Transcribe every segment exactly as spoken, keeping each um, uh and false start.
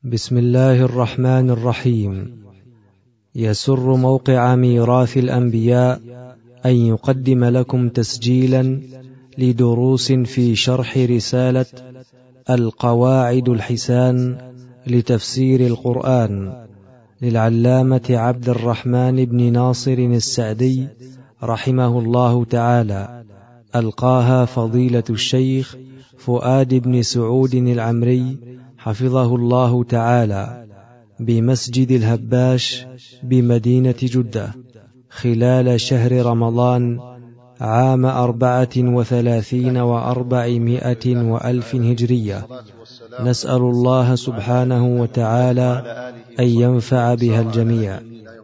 بسم الله الرحمن الرحيم. يسر موقع ميراث الأنبياء أن يقدم لكم تسجيلا لدروس في شرح رسالة القواعد الحسان لتفسير القرآن للعلامة عبد الرحمن بن ناصر السعدي رحمه الله تعالى، ألقاها فضيلة الشيخ فؤاد بن سعود العمري حفظه الله تعالى بمسجد الهباش بمدينة جدة خلال شهر رمضان عام أربعة وثلاثين وأربعمائة وألف هجرية. نسأل الله سبحانه وتعالى أن ينفع بها الجميع.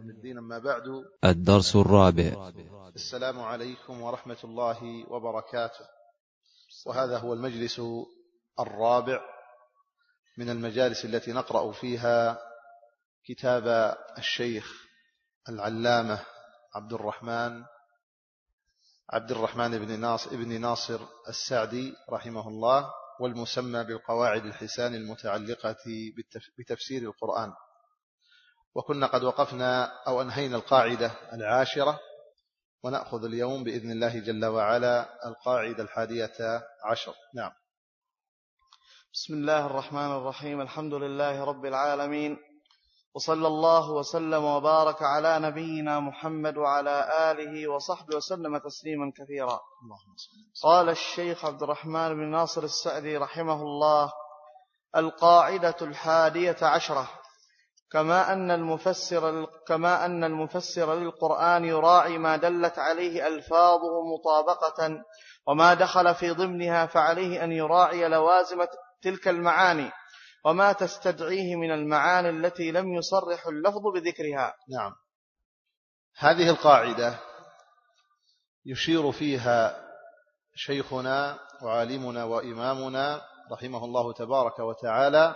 الدرس الرابع. السلام عليكم ورحمة الله وبركاته. وهذا هو المجلس الرابع من المجالس التي نقرأ فيها كتاب الشيخ العلامة عبد الرحمن عبد الرحمن بن ناصر ابن ناصر السعدي رحمه الله، والمسمى بالقواعد الحسان المتعلقة بتفسير القرآن. وكنا قد وقفنا أو أنهينا القاعدة العاشرة، ونأخذ اليوم بإذن الله جل وعلا القاعدة الحادية عشر. نعم. بسم الله الرحمن الرحيم. الحمد لله رب العالمين، وصلى الله وسلم وبارك على نبينا محمد وعلى آله وصحبه وسلم تسليما كثيرا. قال الشيخ عبد الرحمن بن ناصر السعدي رحمه الله: القاعدة الحادية عشرة: كما أن المفسر كما أن المفسر للقرآن يراعي ما دلت عليه ألفاظه مطابقة، وما دخل في ضمنها فعليه أن يراعي لوازم تلك المعاني وما تستدعيه من المعاني التي لم يصرح اللفظ بذكرها. نعم. هذه القاعدة يشير فيها شيخنا وعالمنا وإمامنا رحمه الله تبارك وتعالى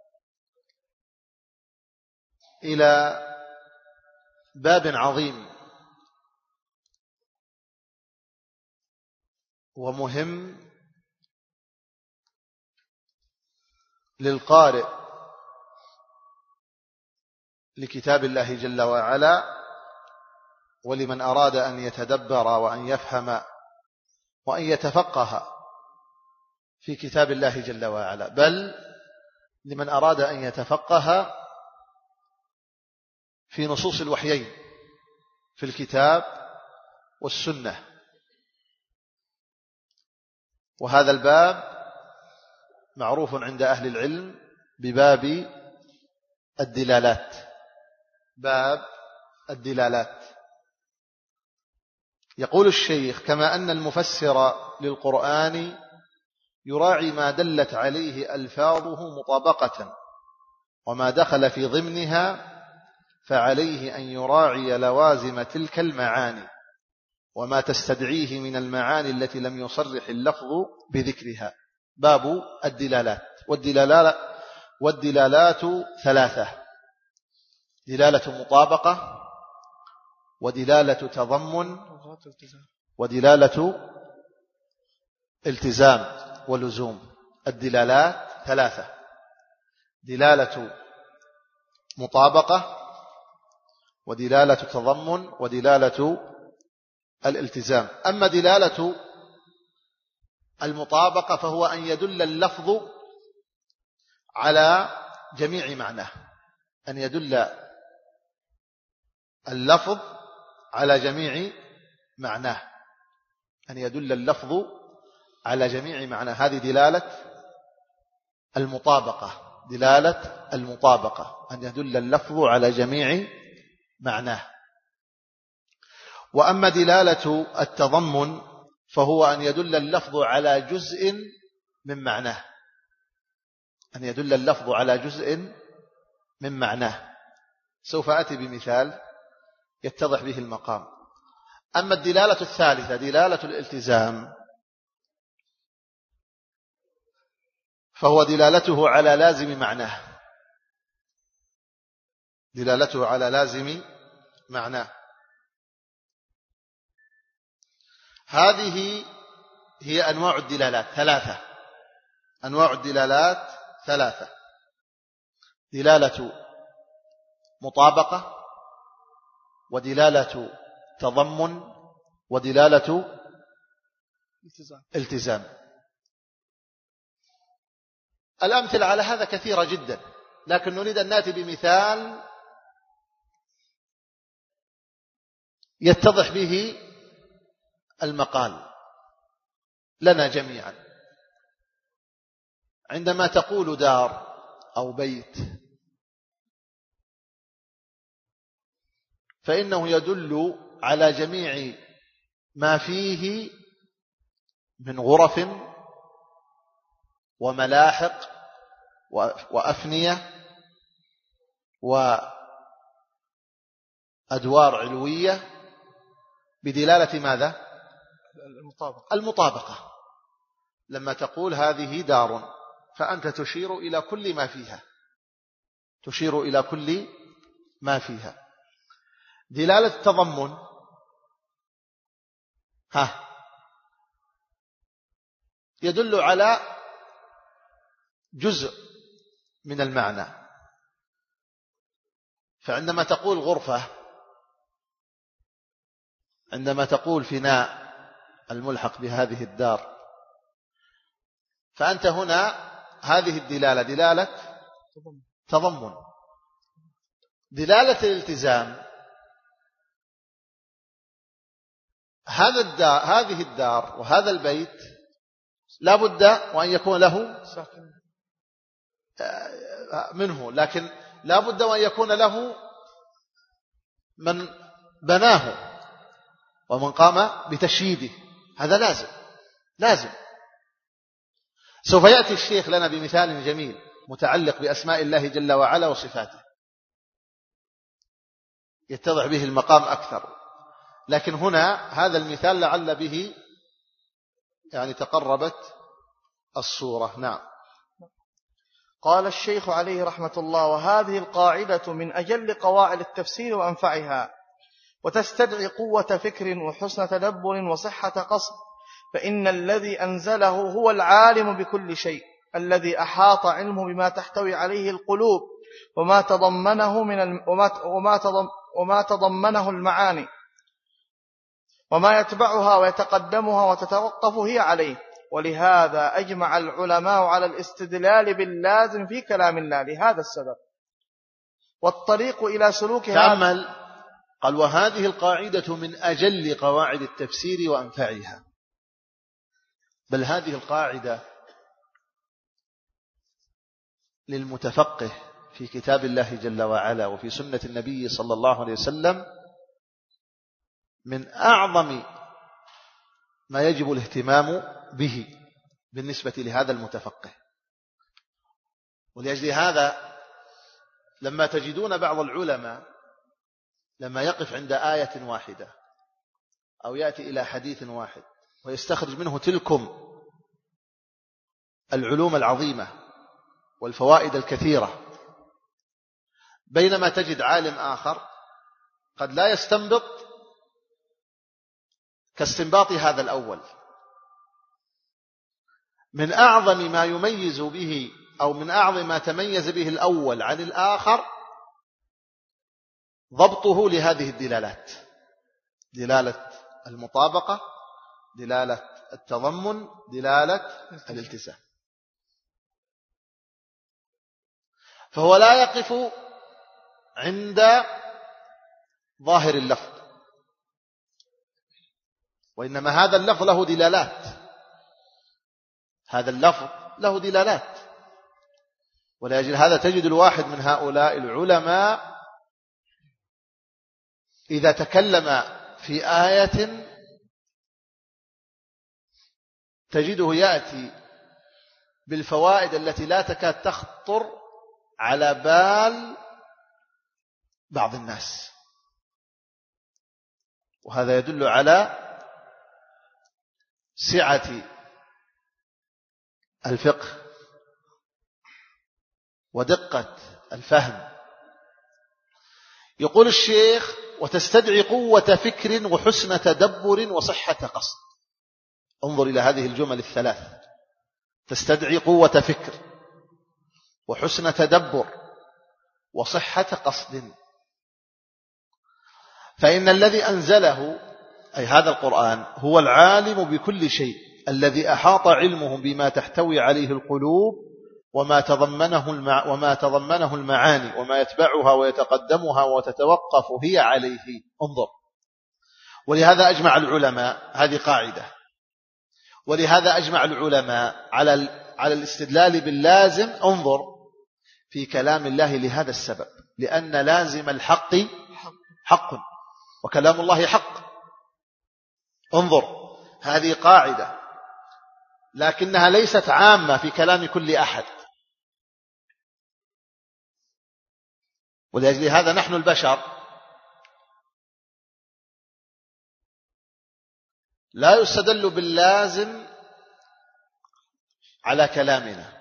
إلى باب عظيم ومهم للقارئ لكتاب الله جل وعلا، ولمن أراد أن يتدبر وأن يفهم وأن يتفقه في كتاب الله جل وعلا، بل لمن أراد أن يتفقه في نصوص الوحيين في الكتاب والسنة. وهذا الباب معروف عند أهل العلم بباب الدلالات. باب الدلالات. يقول الشيخ: كما أن المفسر للقرآن يراعي ما دلت عليه ألفاظه مطابقة، وما دخل في ضمنها فعليه أن يراعي لوازم تلك المعاني وما تستدعيه من المعاني التي لم يصرح اللفظ بذكرها. باب الدلالات. والدلالات والدلالات ثلاثة: دلالة مطابقة، ودلالة تضمن، ودلالة التزام ولزوم. الدلالات ثلاثة: دلالة مطابقة، ودلالة تضمن، ودلالة الالتزام. أما دلالة المطابقة فهو أن يدل اللفظ على جميع معناه، أن يدل اللفظ على جميع معناه، أن يدل اللفظ على جميع معناه. هذه دلالة المطابقة. دلالة المطابقة أن يدل اللفظ على جميع معناه. وأما دلالة التضمن فهو أن يدل اللفظ على جزء من معناه، أن يدل اللفظ على جزء من معناه. سوف أتي بمثال يتضح به المقام. أما الدلالة الثالثة دلالة الالتزام فهو دلالته على لازم معناه، دلالته على لازم معناه. هذه هي أنواع الدلالات ثلاثة. أنواع الدلالات ثلاثة: دلالة مطابقة، ودلالة تضمن، ودلالة التزام. التزام. الأمثلة على هذا كثيرة جدا، لكن نريد أن نأتي بمثال يتضح به المقال لنا جميعا. عندما تقول دار أو بيت فإنه يدل على جميع ما فيه من غرف وملاحق وأفنية وأدوار علوية بدلالة ماذا؟ المطابقة. المطابقة. لما تقول هذه دار فأنت تشير إلى كل ما فيها، تشير إلى كل ما فيها. دلالة التضمن ها يدل على جزء من المعنى. فعندما تقول غرفة، عندما تقول فناء الملحق بهذه الدار، فأنت هنا هذه الدلالة دلالة تضمن. دلالة الالتزام، هذا الدار هذه الدار وهذا البيت لا بد وأن يكون له منه، لكن لا بد وأن يكون له من بناه ومن قام بتشييده، هذا لازم لازم. سوف يأتي الشيخ لنا بمثال جميل متعلق بأسماء الله جل وعلا وصفاته يتضح به المقام أكثر، لكن هنا هذا المثال لعل به يعني تقربت الصورة. نعم. قال الشيخ عليه رحمة الله: وهذه القاعدة من أجل قواعد التفسير وأنفعها، وتستدعي قوة فكر وحسن تدبر وصحة قصد، فإن الذي أنزله هو العالم بكل شيء، الذي أحاط علمه بما تحتوي عليه القلوب وما تضمنه من الم... وما... وما, تضم... وما تضمنه المعاني، وما يتبعها ويتقدمها وتتوقف هي عليه. ولهذا أجمع العلماء على الاستدلال باللازم في كلام الله لهذا السبب. والطريق إلى سلوك تأمل، قال: وهذه القاعدة من أجل قواعد التفسير وأنفعها. بل هذه القاعدة للمتفقه في كتاب الله جل وعلا وفي سنة النبي صلى الله عليه وسلم من أعظم ما يجب الاهتمام به بالنسبة لهذا المتفقه. ولأجل هذا لما تجدون بعض العلماء لما يقف عند آية واحدة أو يأتي إلى حديث واحد ويستخرج منه تلكم العلوم العظيمة والفوائد الكثيرة، بينما تجد عالم آخر قد لا يستنبط كاستنباط هذا الأول. من أعظم ما يميز به أو من أعظم ما تميز به الأول عن الآخر ضبطه لهذه الدلالات: دلالة المطابقة، دلالة التضمن، دلالة الالتزام. فهو لا يقف عند ظاهر اللفظ، وإنما هذا اللفظ له دلالات، هذا اللفظ له دلالات. ولأجل هذا تجد الواحد من هؤلاء العلماء إذا تكلم في آية تجده يأتي بالفوائد التي لا تكاد تخطر على بال بعض الناس، وهذا يدل على سعة الفقه ودقة الفهم. يقول الشيخ: وتستدعي قوة فكر وحسن تدبر وصحة قصد. انظر إلى هذه الجمل الثلاث: تستدعي قوة فكر وحسن تدبر وصحة قصد. فإن الذي أنزله أي هذا القرآن هو العالم بكل شيء الذي أحاط علمه بما تحتوي عليه القلوب وما تضمنه المع... وما تضمنه المعاني وما يتبعها ويتقدمها وتتوقف هي عليه. انظر، ولهذا أجمع العلماء، هذه قاعدة، ولهذا أجمع العلماء على ال... على الاستدلال باللازم. انظر في كلام الله لهذا السبب، لأن لازم الحق حق وكلام الله حق. انظر، هذه قاعدة لكنها ليست عامة في كلام كل أحد. ولأجل هذا نحن البشر لا يستدل باللازم على كلامنا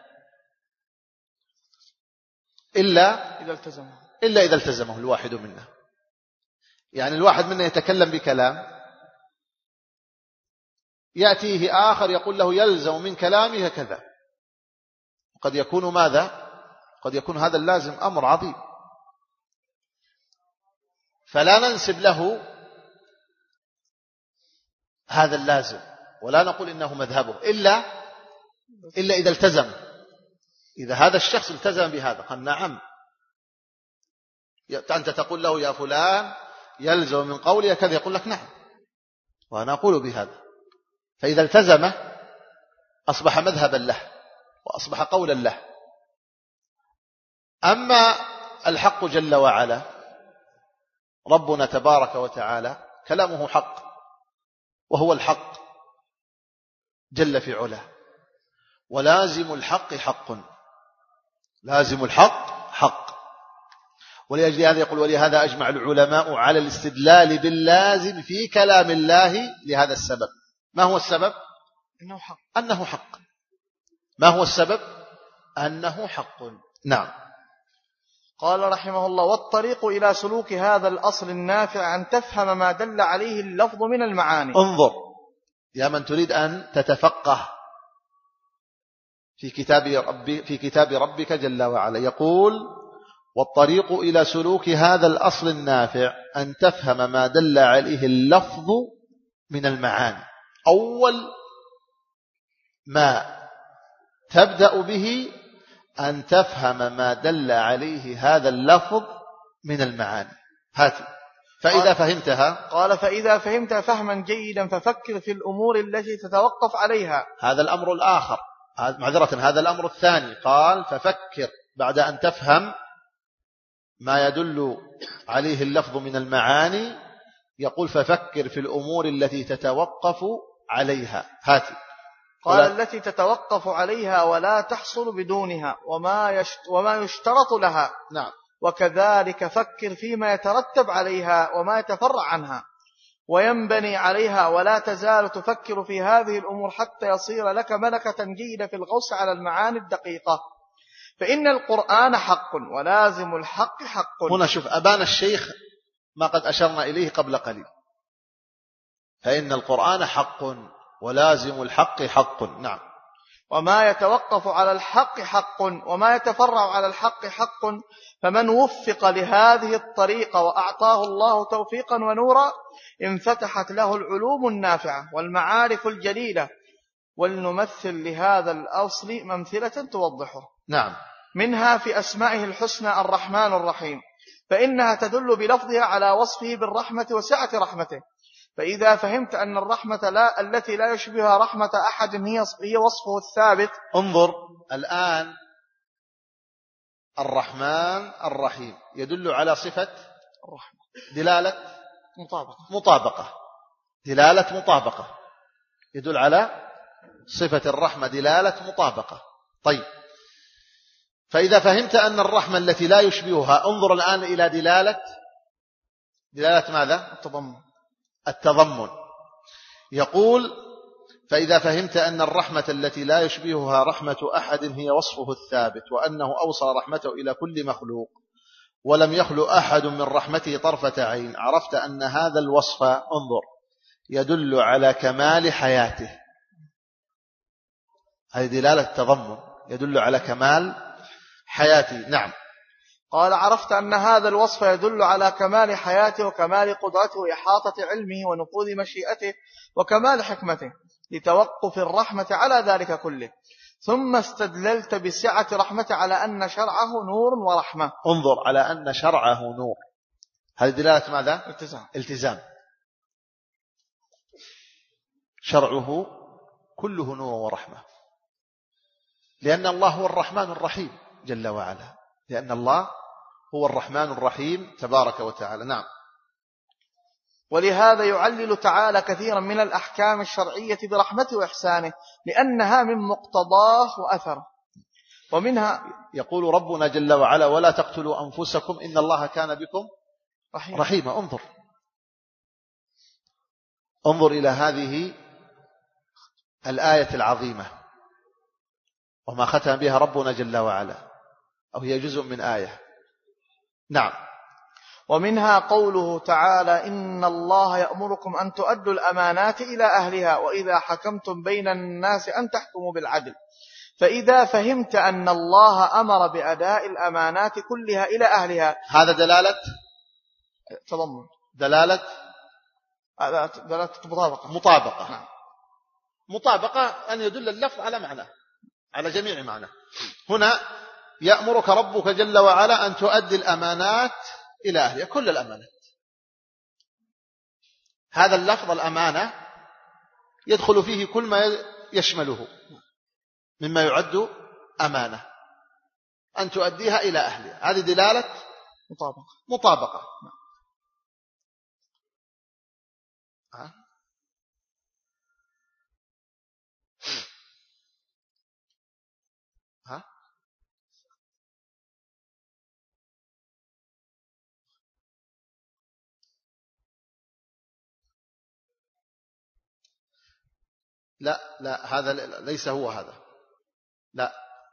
إلا إذا التزمه إلا إذا التزمه الواحد منا. يعني الواحد منا يتكلم بكلام يأتيه آخر يقول له يلزم من كلامه كذا، وقد يكون ماذا؟ قد يكون هذا اللازم أمر عظيم، فلا ننسب له هذا اللازم ولا نقول إنه مذهبه إلا إلا إذا التزم. إذا هذا الشخص التزم بهذا قال نعم، أنت تقول له يا فلان يلزم من قولي كذا، يقول لك نعم وأنا أقول بهذا. فإذا التزم أصبح مذهبا له وأصبح قولا له. أما الحق جل وعلا ربنا تبارك وتعالى كلامه حق، وهو الحق جل في علاه، ولازم الحق حق، لازم الحق حق. ولأجل هذا يقول ولهذا أجمع العلماء على الاستدلال باللازم في كلام الله لهذا السبب. ما هو السبب؟ إنه حق. أنه حق. ما هو السبب؟ أنه حق. نعم. قال رحمه الله: والطريق إلى سلوك هذا الأصل النافع أن تفهم ما دل عليه اللفظ من المعاني. انظر يا من تريد أن تتفقه في كتاب ربي في كتاب ربك جل وعلا، يقول: والطريق إلى سلوك هذا الأصل النافع أن تفهم ما دل عليه اللفظ من المعاني. أول ما تبدأ به أن تفهم ما دل عليه هذا اللفظ من المعاني. هاتي فإذا فهمتها. قال: فإذا فهمت فهما جيدا ففكر في الأمور التي تتوقف عليها. هذا الأمر الآخر، معذرة هذا الأمر الثاني. قال: ففكر بعد أن تفهم ما يدل عليه اللفظ من المعاني، يقول: ففكر في الأمور التي تتوقف عليها. هاتي. قال: التي تتوقف عليها ولا تحصل بدونها وما يشت وما يشترط لها. نعم. وكذلك فكر فيما يترتب عليها وما يتفرع عنها وينبني عليها، ولا تزال تفكر في هذه الأمور حتى يصير لك ملكة جيدة في الغوص على المعاني الدقيقة. فإن القرآن حق ولازم الحق حق. هنا شوف أبان الشيخ ما قد أشرنا إليه قبل قليل. فإن القرآن حق ولازم الحق حق. نعم. وما يتوقف على الحق حق وما يتفرع على الحق حق. فمن وفق لهذه الطريقة وأعطاه الله توفيقا ونورا انفتحت له العلوم النافعة والمعارف الجليلة. ولنمثل لهذا الأصل ممثلة توضحه. نعم. منها في أسمائه الحسنى الرحمن الرحيم، فإنها تدل بلفظها على وصفه بالرحمة وسعة رحمته. فإذا فهمت أن الرحمة لا التي لا يشبهها رحمة أحد هي هي وصفه الثابت. انظر الآن، الرحمن الرحيم يدل على صفة الرحمة دلالة مطابقة مطابقة دلالة مطابقة يدل على صفة الرحمة دلالة مطابقة. طيب، فإذا فهمت أن الرحمة التي لا يشبهها، انظر الآن إلى دلالة دلالة ماذا؟ التضمن. التضمن. يقول: فإذا فهمت أن الرحمة التي لا يشبهها رحمة أحد هي وصفه الثابت، وأنه أوصل رحمته إلى كل مخلوق ولم يخلو أحد من رحمته طرفة عين، عرفت أن هذا الوصف، انظر، يدل على كمال حياته. هذه دلالة التضمن، يدل على كمال حياته. نعم. قال عرفت أن هذا الوصف يدل على كمال حياته وكمال قدرته وإحاطة علمه ونفوذ مشيئته وكمال حكمته لتوقف الرحمة على ذلك كله، ثم استدللت بسعة رحمته على أن شرعه نور ورحمة. انظر، على أن شرعه نور، هذه دلالة ماذا؟ التزام. التزام. شرعه كله نور ورحمة، لأن الله هو الرحمن الرحيم جل وعلا، لأن الله هو الرحمن الرحيم تبارك وتعالى. نعم. ولهذا يعلل تعالى كثيرا من الأحكام الشرعية برحمته وإحسانه لأنها من مقتضاه وأثره. ومنها يقول ربنا جل وعلا: ولا تقتلوا أنفسكم إن الله كان بكم رحيما, رحيما. انظر انظر إلى هذه الآية العظيمة وما ختم بها ربنا جل وعلا، أو هي جزء من آية. نعم. ومنها قوله تعالى: إن الله يأمركم أن تؤدوا الأمانات إلى أهلها وإذا حكمتم بين الناس أن تحكموا بالعدل. فإذا فهمت أن الله أمر بأداء الأمانات كلها إلى أهلها، هذا دلالة تضمن، دلالة دلالة مطابقة مطابقة نعم. مطابقة أن يدل اللفظ على معنى، على جميع معنى. هنا يأمرك ربك جل وعلا أن تؤدي الأمانات إلى أهلها، كل الأمانات. هذا اللفظ الأمانة يدخل فيه كل ما يشمله مما يعد أمانة، أن تؤديها إلى أهلها. هذه دلالة مطابقة مطابقة. ها؟ ها؟ لا لا، هذا ليس هو هذا، لا.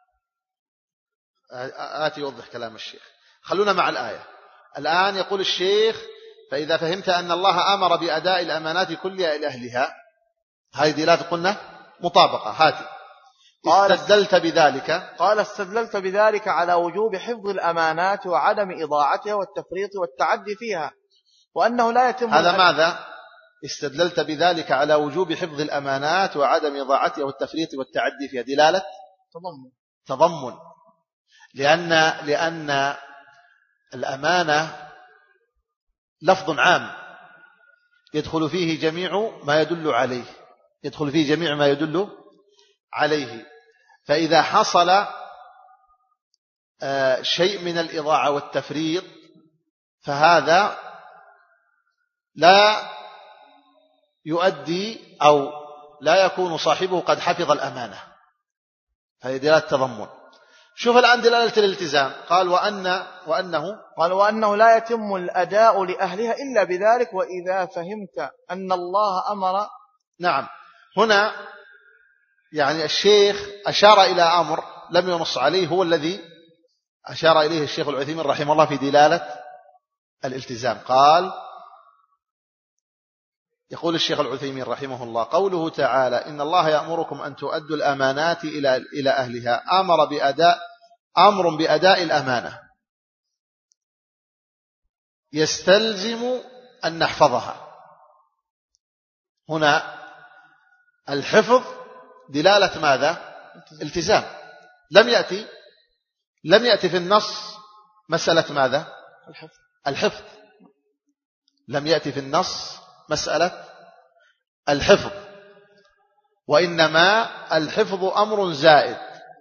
آتي يوضح كلام الشيخ. خلونا مع الآية. الآن يقول الشيخ: فإذا فهمت أن الله أمر بأداء الأمانات كلها إلى أهلها، هذه دلالة قلنا مطابقة. هاتي استدللت بذلك. قال: استدللت بذلك على وجوب حفظ الأمانات وعدم إضاعتها والتفريط والتعدي فيها، وأنه لا يتم. هذا ماذا؟ استدللت بذلك على وجوب حفظ الأمانات وعدم إضاعتها والتفريط والتعدي فيها. دلالة تضمن تضمن لأن لأن الأمانة لفظ عام يدخل فيه جميع ما يدل عليه، يدخل فيه جميع ما يدل عليه. فإذا حصل شيء من الإضاعة والتفريط فهذا لا يؤدي أو لا يكون صاحبه قد حفظ الأمانة. هذه دلالة تضمن. شوف الآن دلالة الالتزام. قال وأن وأنه قال وأنه لا يتم الأداء لأهلها إلا بذلك وإذا فهمت أن الله أمر. نعم. هنا يعني الشيخ أشار إلى أمر لم ينص عليه، هو الذي أشار إليه الشيخ العثيمين رحمه الله في دلالة الالتزام. قال يقول الشيخ العثيمين رحمه الله: قوله تعالى: إن الله يأمركم أن تؤدوا الأمانات إلى إلى أهلها، أمر بأداء أمر بأداء الأمانة يستلزم أن نحفظها. هنا الحفظ دلالة ماذا؟ التزام. لم يأتي لم يأتي في النص مسألة ماذا؟ الحفظ. الحفظ لم يأتي في النص مسألة الحفظ، وإنما الحفظ أمر زائد.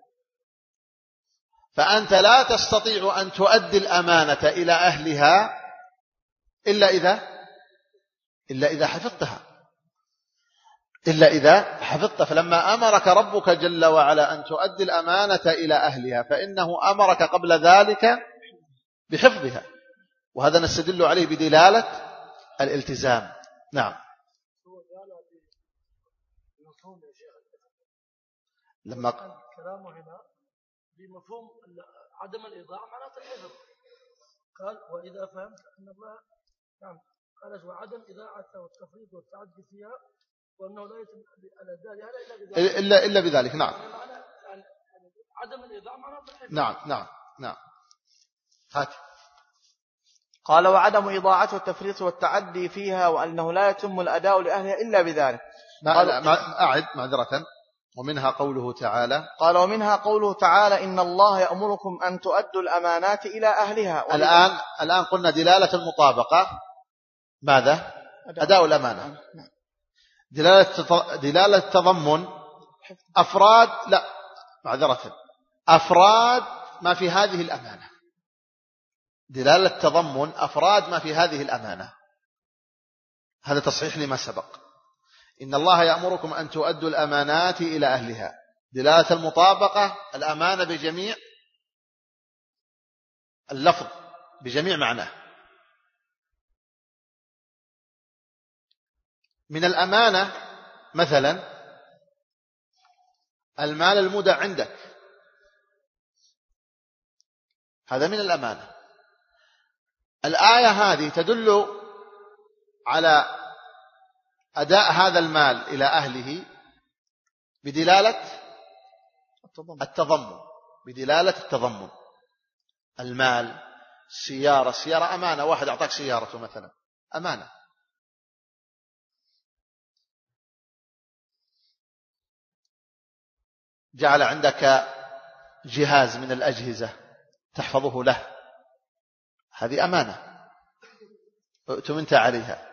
فأنت لا تستطيع أن تؤدي الأمانة إلى أهلها إلا إذا إلا إذا حفظتها إلا إذا حفظت. فلما أمرك ربك جل وعلا أن تؤدي الأمانة إلى أهلها فإنه أمرك قبل ذلك بحفظها، وهذا نستدل عليه بدلالة الالتزام. نعم. لما كلامه هنا بمفهوم عدم الإضاعة معناته الحفظ. قال وإذا فهمت أن الله نعم قال وعدم إضاعتها والتفريط والتعدي فيها وأنه لا يتم الأداء إلا إلا إلا بذلك. نعم. عدم الإضاعة معناته الحفظ. نعم نعم نعم. هات. قال وعدم إضاعة والتفريط والتعدي فيها وأنه لا يتم الأداء لأهلها إلا بذلك. قال أعد معذرة. ومنها قوله تعالى قال ومنها قوله تعالى إن الله يأمركم أن تؤدوا الأمانات إلى أهلها. الآن الآن قلنا دلالة المطابقة ماذا؟ أداء الأمانة. دلالة دلالة التضمن أفراد لا معذرة أفراد ما في هذه الأمانة. دلالة التضمن أفراد ما في هذه الأمانة. هذا تصحيح لما سبق. إن الله يأمركم أن تؤدوا الأمانات إلى أهلها. دلالة المطابقة الأمانة بجميع اللفظ بجميع معناه. من الأمانة مثلا المال المودع عندك، هذا من الأمانة. الآية هذه تدل على أداء هذا المال إلى أهله بدلالة التضمن. بدلالة التضمن. المال، السيارة، السيارة أمانة. واحد أعطاك سيارته مثلا أمانة. جعل عندك جهاز من الأجهزة تحفظه له، هذه أمانة اؤتمنت عليها،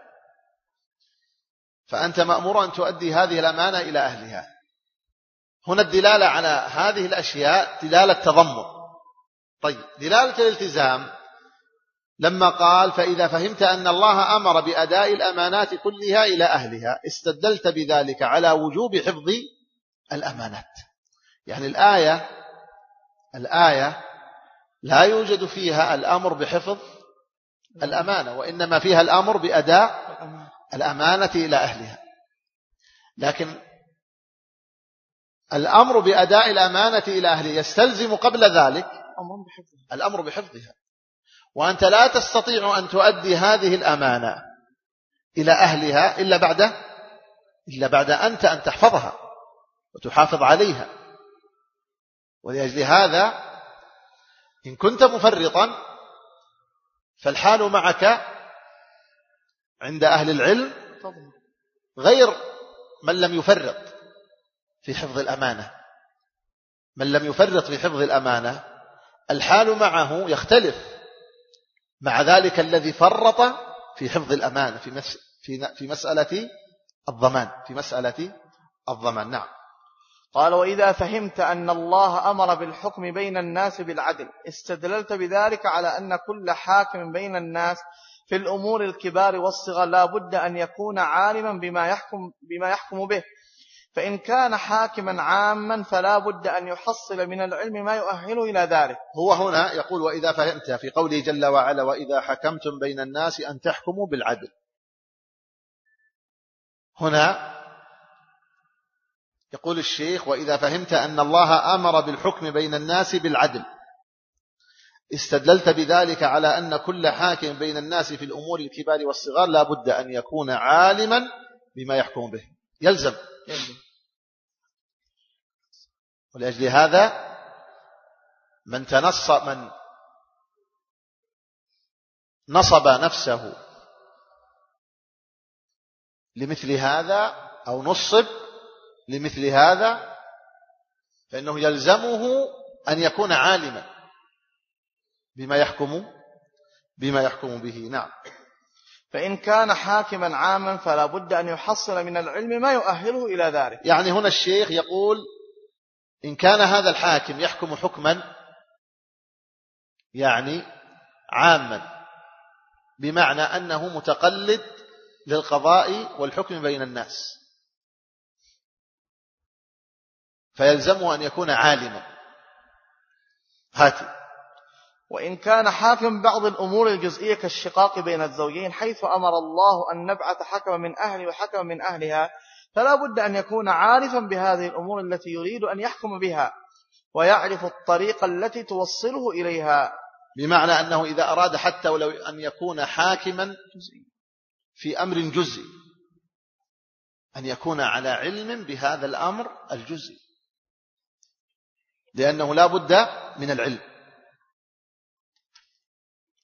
فأنت مأمور أن تؤدي هذه الأمانة إلى أهلها. هنا الدلالة على هذه الأشياء دلالة تضمن. طيب دلالة الالتزام لما قال فإذا فهمت أن الله أمر بأداء الأمانات كلها إلى أهلها استدلت بذلك على وجوب حفظ الأمانات. يعني الآية الآية لا يوجد فيها الأمر بحفظ الأمانة، وإنما فيها الأمر بأداء الأمانة إلى أهلها. لكن الأمر بأداء الأمانة إلى أهلها يستلزم قبل ذلك الأمر بحفظها. وأنت لا تستطيع أن تؤدي هذه الأمانة إلى أهلها إلا بعد إلا بعد أنت أن تحفظها وتحافظ عليها. ولأجل هذا إن كنت مفرطا فالحال معك عند أهل العلم غير من لم يفرط في حفظ الأمانة. من لم يفرط في حفظ الأمانة الحال معه يختلف مع ذلك الذي فرط في حفظ الأمانة في في مسألة الضمان في مسألة الضمان. نعم. قال وإذا فهمت أن الله أمر بالحكم بين الناس بالعدل استدللت بذلك على أن كل حاكم بين الناس في الأمور الكبار والصغار لا بد أن يكون عالما بما يحكم, بما يحكم به، فإن كان حاكما عاما فلا بد أن يحصل من العلم ما يؤهله إلى ذلك. هو هنا يقول وإذا فهمت في قوله جل وعلا وإذا حكمتم بين الناس أن تحكموا بالعدل. هنا يقول الشيخ وإذا فهمت أن الله أمر بالحكم بين الناس بالعدل استدللت بذلك على أن كل حاكم بين الناس في الأمور الكبار والصغار لا بد أن يكون عالما بما يحكم به. يلزم, يلزم. ولأجل هذا من تنصب من نصب نفسه لمثل هذا أو نصب لمثل هذا فإنه يلزمه أن يكون عالما بما يحكم بما يحكم به. نعم. فإن كان حاكما عاما فلا بد أن يحصل من العلم ما يؤهله إلى ذلك. يعني هنا الشيخ يقول إن كان هذا الحاكم يحكم حكما يعني عاما بمعنى أنه متقلد للقضاء والحكم بين الناس فيلزمه أن يكون عالما. هاتي. وإن كان حاكم بعض الأمور الجزئية كالشقاق بين الزوجين حيث أمر الله أن نبعث حكما من أهل وحكما من أهلها فلا بد أن يكون عارفا بهذه الأمور التي يريد أن يحكم بها ويعرف الطريقة التي توصله إليها. بمعنى أنه إذا أراد حتى ولو أن يكون حاكما في أمر جزئي أن يكون على علم بهذا الأمر الجزئي لأنه لا بد من العلم.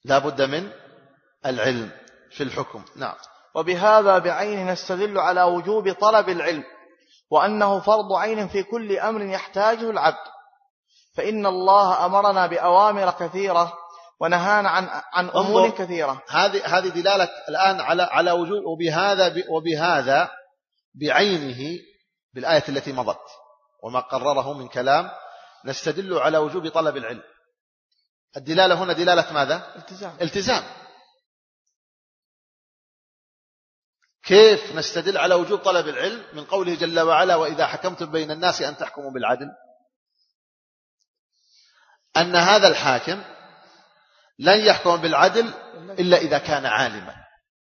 لا بد من العلم في الحكم. نعم. وبهذا بعين نستدل على وجوب طلب العلم وأنه فرض عين في كل أمر يحتاجه العبد، فإن الله أمرنا بأوامر كثيرة ونهانا عن عن أمور كثيرة. هذه هذه دلالة الآن على على وجوب، وبهذا وبهذا بعينه بالآية التي مضت وما قرره من كلام نستدل على وجوب طلب العلم. الدلالة هنا دلالة ماذا؟ التزام. التزام. كيف نستدل على وجوب طلب العلم؟ من قوله جل وعلا: وإذا حكمتم بين الناس أن تحكموا بالعدل، أن هذا الحاكم لن يحكم بالعدل إلا إذا كان عالما،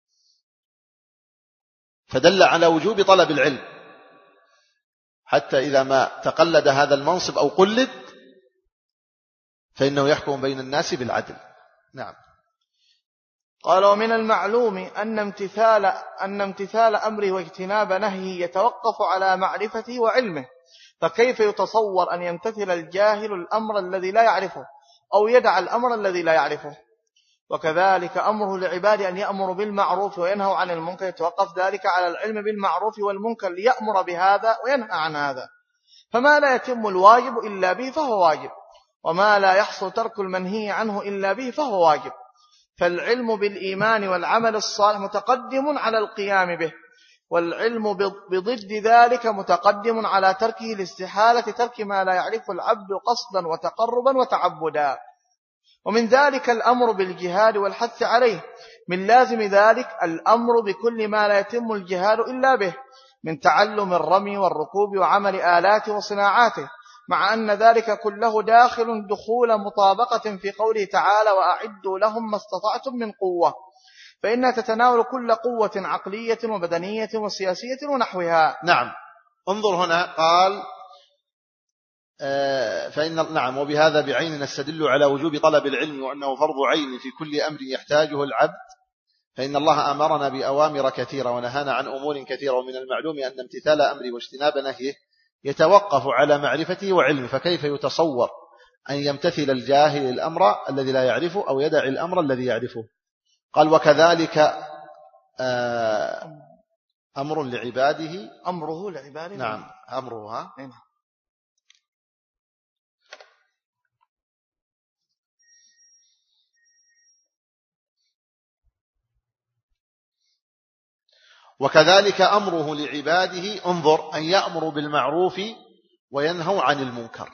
فدل على وجوب طلب العلم، حتى إذا ما تقلد هذا المنصب أو قلد فإنه يحكم بين الناس بالعدل. نعم. قال: ومن المعلوم أن امتثال, أن امتثال أمره واجتناب نهيه يتوقف على معرفته وعلمه، فكيف يتصور أن يمتثل الجاهل الأمر الذي لا يعرفه أو يدع الأمر الذي لا يعرفه؟ وكذلك أمره لعباده أن يأمر بالمعروف وينهوا عن المنكر يتوقف ذلك على العلم بالمعروف والمنكر ليأمر بهذا وينهى عن هذا، فما لا يتم الواجب إلا به فهو واجب، وما لا يحصل ترك المنهي عنه إلا به فهو واجب. فالعلم بالإيمان والعمل الصالح متقدم على القيام به، والعلم بضد ذلك متقدم على تركه لاستحالة ترك ما لا يعرف العبد قصدا وتقربا وتعبدا. ومن ذلك الأمر بالجهاد والحث عليه، من لازم ذلك الأمر بكل ما لا يتم الجهاد إلا به من تعلم الرمي والركوب وعمل آلاته وصناعاته، مع أن ذلك كله داخل دخول مطابقة في قوله تعالى: وأعدوا لهم ما استطعتم من قوة، فإنها تتناول كل قوة عقلية وبدنية وسياسية ونحوها. نعم. انظر هنا قال آه فإن نعم وبهذا بعين نستدل على وجوب طلب العلم وأنه فرض عين في كل أمر يحتاجه العبد، فإن الله أمرنا بأوامر كثيرة ونهانا عن أمور كثيرة، ومن المعلوم أن امتثال أمره واجتناب نهيه يتوقف على معرفته وعلمه، فكيف يتصور أن يمتثل الجاهل الأمر الذي لا يعرفه أو يدع الأمر الذي يعرفه؟ قال: وكذلك أمر لعباده أمره لعباده. نعم. أمره ها نعم. وكذلك أمره لعباده، انظر، أن يأمروا بالمعروف وينهوا عن المنكر.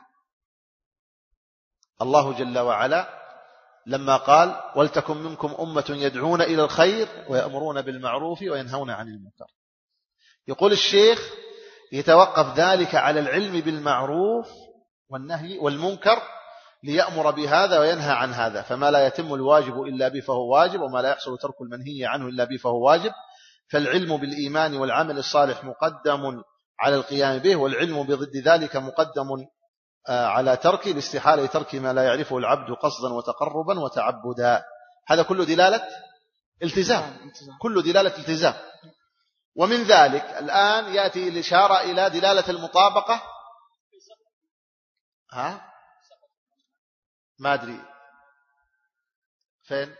الله جل وعلا لما قال: ولتكن منكم أمة يدعون إلى الخير ويأمرون بالمعروف وينهون عن المنكر، يقول الشيخ يتوقف ذلك على العلم بالمعروف والنهي والمنكر ليأمر بهذا وينهى عن هذا، فما لا يتم الواجب إلا به فهو واجب، وما لا يحصل ترك المنهي عنه إلا به فهو واجب. فالعلم بالإيمان والعمل الصالح مقدم على القيام به، والعلم بضد ذلك مقدم على ترك الاستحالة ترك ما لا يعرفه العبد قصدا وتقربا وتعبدا. هذا كله دلالة التزام، كله دلالة التزام. ومن ذلك الآن يأتي الإشارة إلى دلالة المطابقة. ها ما أدري فين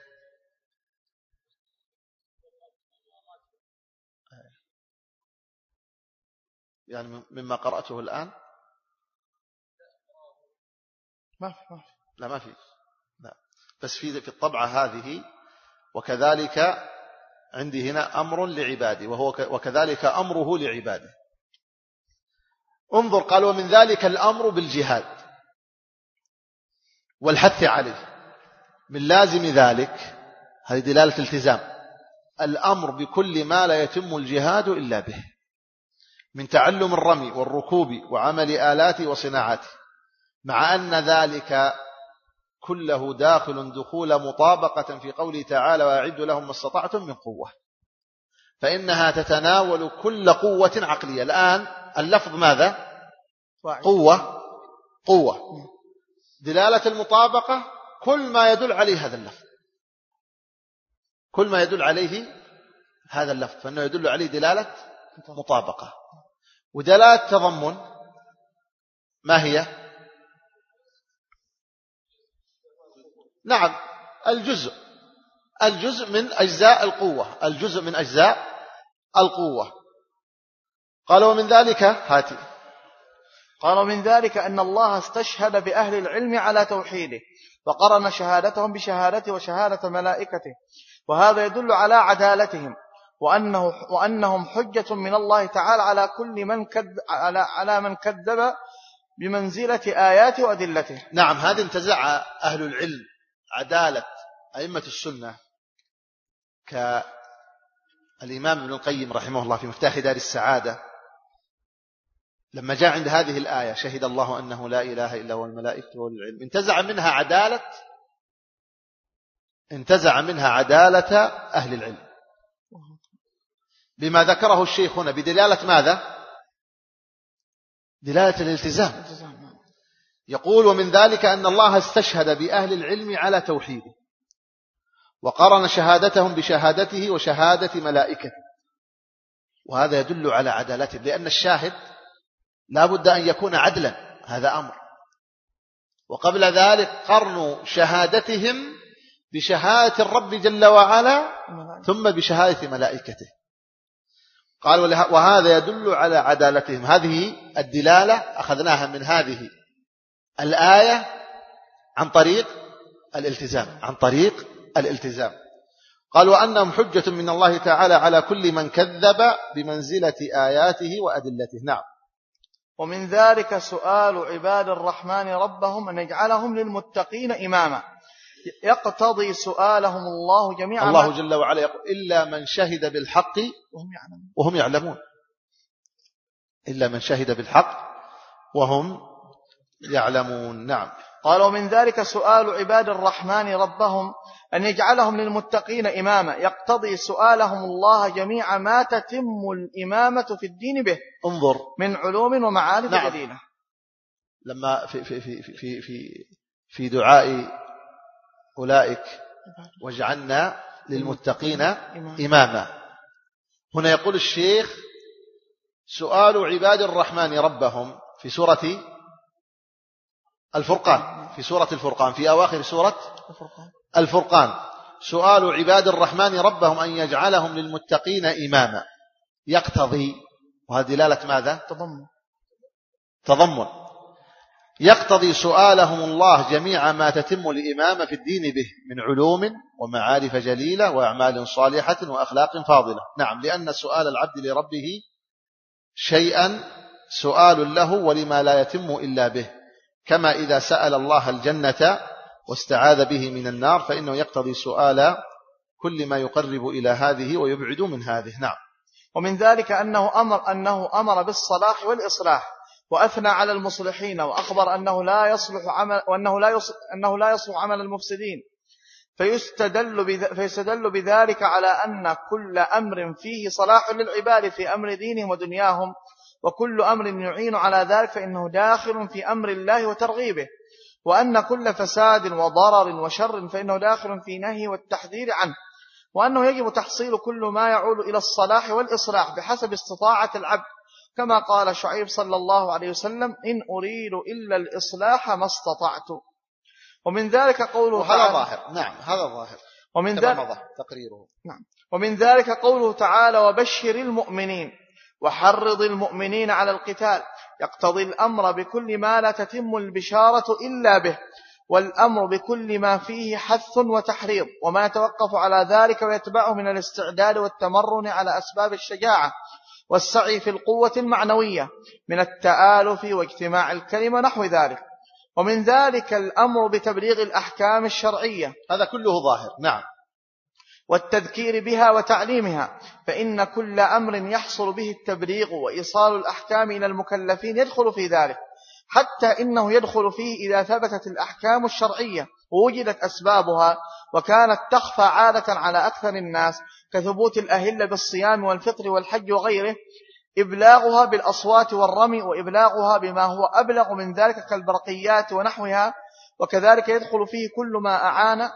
يعني مما قرأته الآن ما في ما في لا ما في لا بس في في الطبعة هذه وكذلك عندي هنا أمر لعباده وهو وكذلك أمره لعباده. انظر قال: ومن ذلك الأمر بالجهاد والحث عليه، من لازم ذلك هذه دلالة التزام الأمر بكل ما لا يتم الجهاد إلا به من تعلم الرمي والركوب وعمل آلاته وصناعاته، مع أن ذلك كله داخل دخول مطابقة في قوله تعالى: وأعدوا لهم ما استطعتم من قوة، فإنها تتناول كل قوة عقلية. الآن اللفظ ماذا؟ قوة قوة دلالة المطابقة كل ما يدل عليه هذا اللفظ، كل ما يدل عليه هذا اللفظ فإنه يدل عليه دلالة مطابقة. ودلالة تضمن ما هي؟ نعم الجزء الجزء من أجزاء القوة، الجزء من أجزاء القوة. قال ومن ذلك هاتي قال ومن ذلك أن الله استشهد بأهل العلم على توحيده وقرن شهادتهم بشهادته وشهادة ملائكته، وهذا يدل على عدالتهم وأنه وأنهم حجة من الله تعالى على كل من كذب على على من كذب بمنزلة آياته وأدلته. نعم، هذا انتزع أهل العلم عدالة أئمة السنة كالإمام ابن القيم رحمه الله في مفتاح دار السعادة، لما جاء عند هذه الآية شهد الله أنه لا إله إلا هو الملائكة والعلم، انتزع منها عدالة انتزع منها عدالة أهل العلم بما ذكره الشيخ هنا بدلالة ماذا؟ دلالة الالتزام. يقول ومن ذلك أن الله استشهد بأهل العلم على توحيده وقرن شهادتهم بشهادته وشهادة ملائكته، وهذا يدل على عدالته، لأن الشاهد لا بد أن يكون عدلا، هذا أمر. وقبل ذلك قرن شهادتهم بشهادة الرب جل وعلا ثم بشهادة ملائكته. قال وهذا يدل على عدالتهم. هذه الدلالة أخذناها من هذه الآية عن طريق الالتزام عن طريق الالتزام قال وأنهم حجة من الله تعالى على كل من كذب بمنزلة آياته وأدلته. نعم. ومن ذلك سؤال عباد الرحمن ربهم أن يجعلهم للمتقين إماما، يقتضي سؤالهم الله جميعا. الله جل وعلا يقول إلا من شهد بالحق وهم يعلمون وهم يعلمون إلا من شهد بالحق وهم يعلمون. نعم. قال ومن ذلك سؤال عباد الرحمن ربهم أن يجعلهم للمتقين إماما، يقتضي سؤالهم الله جميع ما تتم الإمامة في الدين به. انظر من علوم ومعارف نعم. جديدة. لما في في في في في في دعاء أولئك واجعلنا للمتقين إماما، هنا يقول الشيخ سؤال عباد الرحمن ربهم في سورة الفرقان في سورة الفرقان في أواخر سورة الفرقان سؤال عباد الرحمن ربهم أن يجعلهم للمتقين إماما، يقتضي، وهذه دلالة ماذا؟ تضمن تضمن يقتضي سؤالهم الله جميع ما تتم الإمامة في الدين به من علوم ومعارف جليلة وأعمال صالحة وأخلاق فاضلة. نعم، لأن سؤال العبد لربه شيئا سؤال له ولما لا يتم إلا به، كما إذا سأل الله الجنة واستعاذ به من النار فإنه يقتضي سؤال كل ما يقرب إلى هذه ويبعد من هذه. نعم. ومن ذلك أنه أمر, أنه أمر بالصلاح والإصلاح وأثنى على المصلحين، وأخبر أنه لا يصلح عمل وأنه لا يصلح أنه لا يصلح عمل المفسدين، فيستدل بذ... فيستدل بذلك على أن كل أمر فيه صلاح للعباد في أمر دينهم ودنياهم، وكل أمر يعين على ذلك فإنه داخل في أمر الله وترغيبه، وأن كل فساد وضرر وشر فإنه داخل في نهي والتحذير عنه، وأنه يجب تحصيل كل ما يعود إلى الصلاح والإصلاح بحسب استطاعة العبد، كما قال شعيب صلى الله عليه وسلم إن أريد إلا الإصلاح ما استطعت. ومن ذلك قوله هذا ظاهر. نعم، هذا ظاهر. ومن ذلك تقريره. نعم. ومن ذلك قوله تعالى وبشر المؤمنين وحرض المؤمنين على القتال، يقتضي الأمر بكل ما لا تتم البشارة إلا به، والأمر بكل ما فيه حث وتحريض، وما يتوقف على ذلك ويتبعه من الاستعداد والتمرن على أسباب الشجاعة والسعي في القوة المعنوية من التآلف واجتماع الكلمة نحو ذلك. ومن ذلك الأمر بتبليغ الأحكام الشرعية، هذا كله ظاهر. نعم. والتذكير بها وتعليمها، فإن كل أمر يحصل به التبليغ وإيصال الأحكام إلى المكلفين يدخل في ذلك، حتى إنه يدخل فيه إذا ثبتت الأحكام الشرعية ووجدت أسبابها وكانت تخفى عادة على أكثر الناس كثبوت الأهلة بالصيام والفطر والحج وغيره، إبلاغها بالأصوات والرمي، وإبلاغها بما هو أبلغ من ذلك كالبرقيات ونحوها، وكذلك يدخل فيه كل ما أعان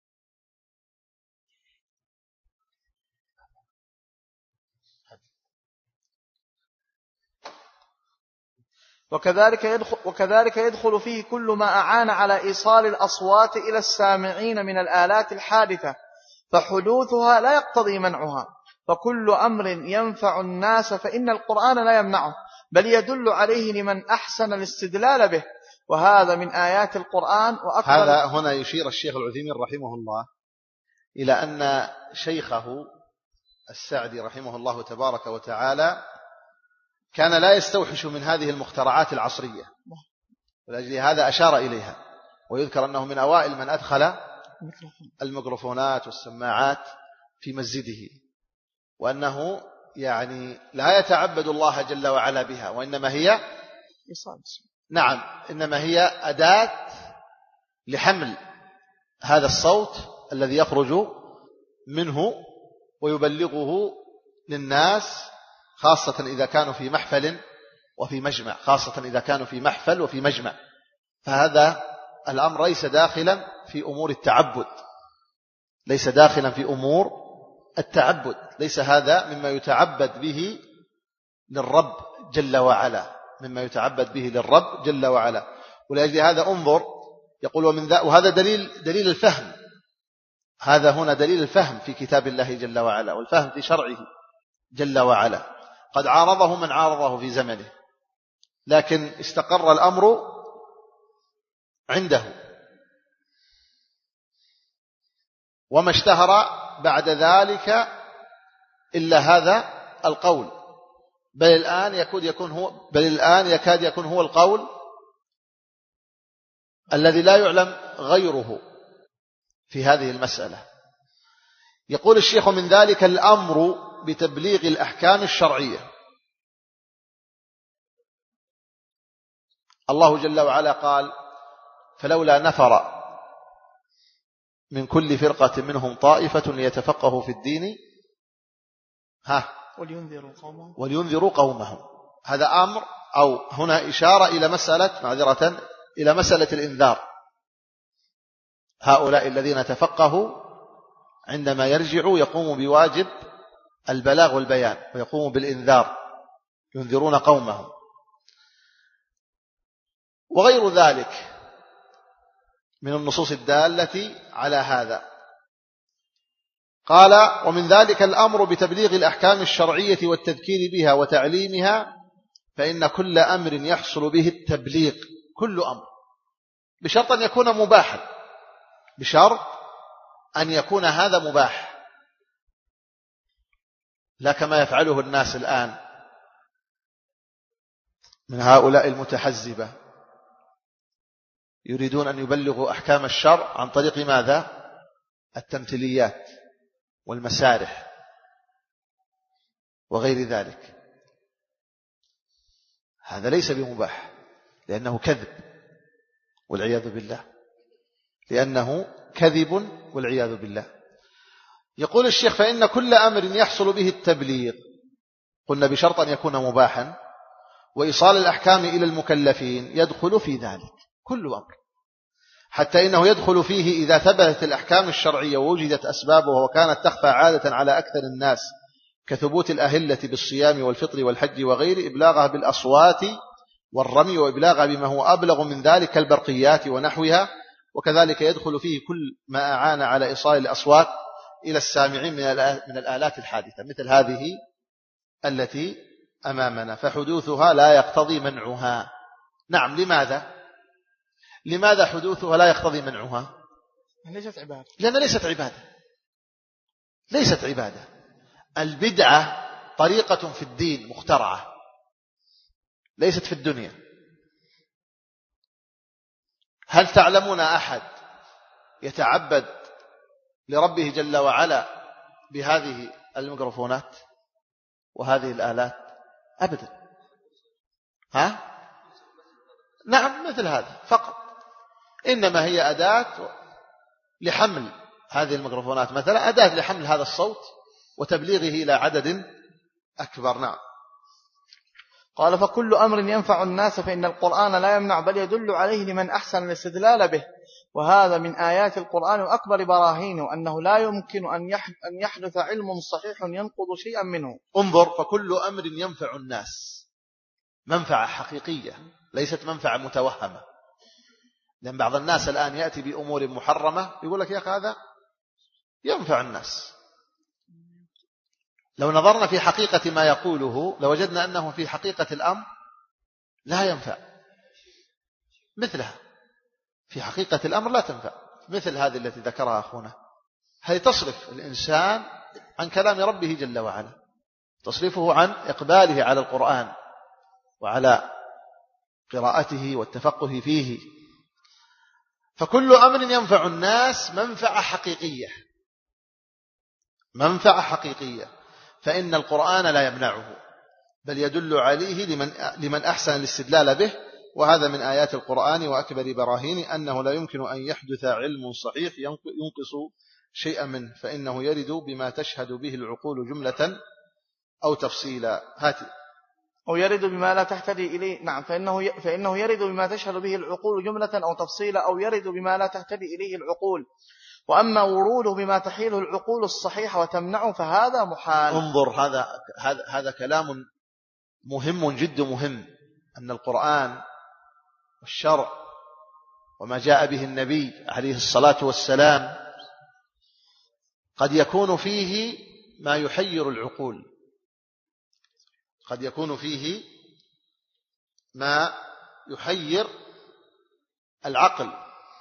وكذلك يدخل, وكذلك يدخل فيه كل ما أعان على إيصال الأصوات إلى السامعين من الآلات الحادثة، فحدوثها لا يقتضي منعها، فكل أمر ينفع الناس فإن القرآن لا يمنعه بل يدل عليه لمن أحسن الاستدلال به، وهذا من آيات القرآن وأكبر. هذا هنا يشير الشيخ العثيمين رحمه الله إلى أن شيخه السعدي رحمه الله تبارك وتعالى كان لا يستوحش من هذه المخترعات العصرية، ولأجل هذا أشار إليها. ويذكر أنه من أوائل من أدخل الميكروفونات والسماعات في مسجده، وأنه يعني لا يتعبد الله جل وعلا بها، وإنما هي نعم إنما هي أداة لحمل هذا الصوت الذي يخرج منه ويبلغه للناس، خاصة إذا كانوا في محفل وفي مجمع، خاصة إذا كانوا في محفل وفي مجمع. فهذا الأمر ليس داخلا في أمور التعبد، ليس داخلا في أمور التعبد، ليس هذا مما يتعبد به للرب جل وعلا، مما يتعبد به للرب جل وعلا. ولأجل هذا انظر يقول ومن ذا، وهذا دليل دليل الفهم، هذا هنا دليل الفهم في كتاب الله جل وعلا، والفهم في شرعه جل وعلا. قد عارضه من عارضه في زمنه، لكن استقر الأمر عنده، وما اشتهر بعد ذلك إلا هذا القول، بل الآن يكاد يكون هو بل الآن يكاد يكون هو القول الذي لا يعلم غيره في هذه المسألة. يقول الشيخ من ذلك الأمر بتبليغ الأحكام الشرعية. الله جل وعلا قال فلولا نفر من كل فرقة منهم طائفة ليتفقهوا في الدين ها ولينذروا قومهم ولينذروا قومهم. هذا أمر أو هنا إشارة إلى مسألة معذرة إلى مسألة الإنذار. هؤلاء الذين تفقهوا عندما يرجعوا يقوموا بواجب البلاغ والبيان ويقوموا بالإنذار، ينذرون قومهم وغير ذلك من النصوص الدالة على هذا. قال ومن ذلك الأمر بتبليغ الأحكام الشرعية والتذكير بها وتعليمها، فإن كل أمر يحصل به التبليغ، كل أمر بشرط أن يكون مباحا، بشرط أن يكون هذا مباح، لا كما يفعله الناس الآن من هؤلاء المتحزبة، يريدون أن يبلغوا أحكام الشرع عن طريق ماذا؟ التمثيليات والمسارح وغير ذلك. هذا ليس بمباح، لأنه كذب والعياذ بالله، لأنه كذب والعياذ بالله. يقول الشيخ فإن كل أمر يحصل به التبليغ، قلنا بشرط أن يكون مباحا، وإيصال الأحكام إلى المكلفين يدخل في ذلك كل أمر، حتى إنه يدخل فيه إذا ثبتت الأحكام الشرعية ووجدت أسبابها وكانت تخفى عادة على أكثر الناس، كثبوت الأهلة بالصيام والفطر والحج وغير، إبلاغها بالأصوات والرمي، وإبلاغها بما هو أبلغ من ذلك كالبرقيات ونحوها. وكذلك يدخل فيه كل ما أعان على إيصال الأصوات إلى السامعين من الآلات الحادثة مثل هذه التي أمامنا، فحدوثها لا يقتضي منعها. نعم، لماذا؟ لماذا حدوثها لا يقتضي منعها؟ ليست عبادة، لأن ليست عبادة، ليست عبادة. البدعة طريقة في الدين مخترعة، ليست في الدنيا. هل تعلمون أحد يتعبد لربه جل وعلا بهذه الميكروفونات وهذه الآلات؟ أبدا. ها؟ نعم، مثل هذا فقط، إنما هي أداة لحمل هذه الميكروفونات، مثلا أداة لحمل هذا الصوت وتبليغه إلى عدد أكبر. نعم. قال فكل أمر ينفع الناس فإن القرآن لا يمنع بل يدل عليه لمن أحسن الاستدلال به، وهذا من آيات القرآن وأكبر براهينه أنه لا يمكن أن يحدث علم صحيح ينقض شيئا منه. انظر، فكل أمر ينفع الناس، منفعة حقيقية ليست منفعة متوهمة. لأن بعض الناس الآن يأتي بأمور محرمة يقول لك يا أخي هذا ينفع الناس. لو نظرنا في حقيقة ما يقوله لوجدنا أنه في حقيقة الأمر لا ينفع مثلها، في حقيقة الأمر لا تنفع مثل هذه التي ذكرها أخونا. هي تصرف الإنسان عن كلام ربه جل وعلا، تصرفه عن إقباله على القرآن وعلى قراءته والتفقه فيه. فكل أمر ينفع الناس منفعة حقيقية، منفعة حقيقية، فإن القرآن لا يمنعه بل يدل عليه لمن, لمن أحسن الاستدلال به. وهذا من آيات القرآن وأكبر براهين أنه لا يمكن أن يحدث علم صحيح ينقص شيئا منه، فإنه يرد بما تشهد به العقول جملة أو تفصيلا. هاتي أو يرد بما لا تهتدي إليه. نعم، فإنه فإنه يرد بما تشهد به العقول جملة أو تفصيلا، أو يرد بما لا تهتدي إليه العقول. وأما وروده بما تحيله العقول الصحيحة وتمنعه فهذا محال. انظر، هذا هذا هذا كلام مهم جد مهم، أن القرآن والشرع وما جاء به النبي عليه الصلاة والسلام قد يكون فيه ما يحير العقول، قد يكون فيه ما يحير العقل،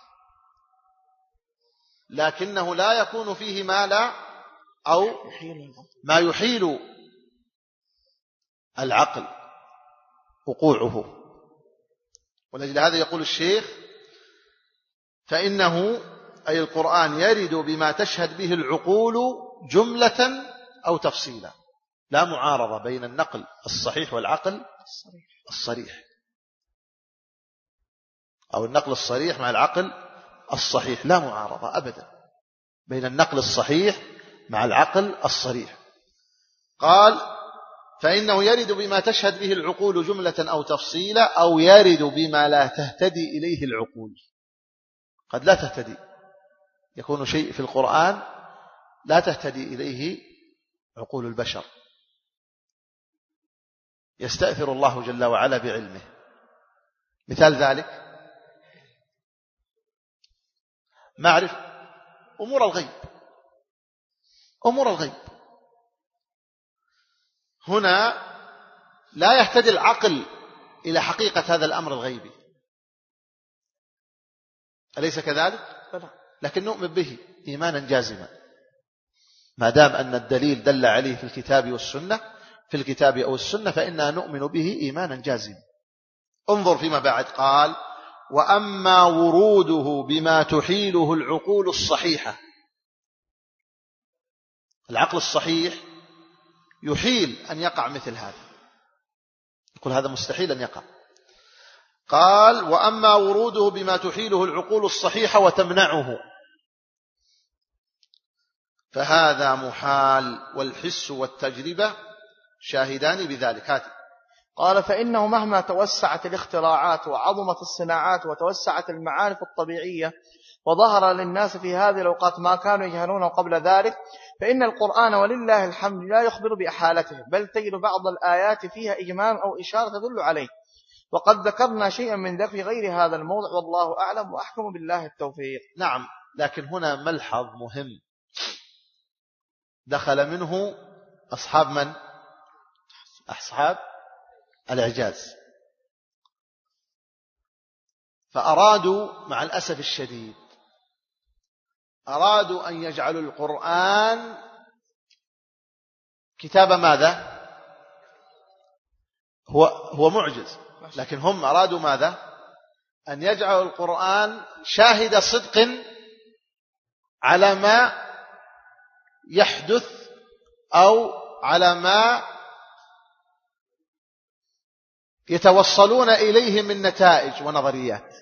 لكنه لا يكون فيه ما لا أو ما يحيل العقل وقوعه. ولأجل هذا يقول الشيخ فإنه أي القرآن يرد بما تشهد به العقول جملة أو تفصيلا، لا معارضة بين النقل الصحيح والعقل الصريح، أو النقل الصريح مع العقل الصحيح، لا معارضة أبدا بين النقل الصحيح مع العقل الصريح. قال فإنه يرد بما تشهد به العقول جملة أو تفصيلا، أو يرد بما لا تهتدي إليه العقول. قد لا تهتدي، يكون شيء في القرآن لا تهتدي إليه عقول البشر، يستأثر الله جل وعلا بعلمه. مثال ذلك معرف أمور الغيب، أمور الغيب هنا لا يهتدي العقل إلى حقيقة هذا الأمر الغيبي، أليس كذلك؟ لكن نؤمن به إيمانا جازما ما دام أن الدليل دل عليه في الكتاب والسنة، في الكتاب أو السنة فإننا نؤمن به إيمانا جازما. انظر فيما بعد، قال وأما وروده بما تحيله العقول الصحيحة. العقل الصحيح يحيل أن يقع مثل هذا، يقول هذا مستحيل أن يقع. قال وأما وروده بما تحيله العقول الصحيحة وتمنعه فهذا محال، والحس والتجربة شاهدان بذلك. هات قال فإنه مهما توسعت الاختراعات وعظمت الصناعات وتوسعت المعارف الطبيعية وظهر للناس في هذه الأوقات ما كانوا يجهلونه قبل ذلك، فإن القرآن ولله الحمد لا يخبر بأحالته، بل تجد بعض الآيات فيها إجمال أو إشارة تدل عليه، وقد ذكرنا شيئا من ذلك في غير هذا الموضع، والله أعلم وأحكم بالله التوفيق. نعم، لكن هنا ملحظ مهم دخل منه أصحاب من؟ أصحاب الإعجاز، فأرادوا مع الأسف الشديد أرادوا أن يجعلوا القرآن كتاب ماذا؟ هو هو معجز، لكن هم أرادوا ماذا؟ أن يجعلوا القرآن شاهد صدق على ما يحدث أو على ما يتوصلون إليه من نتائج ونظريات،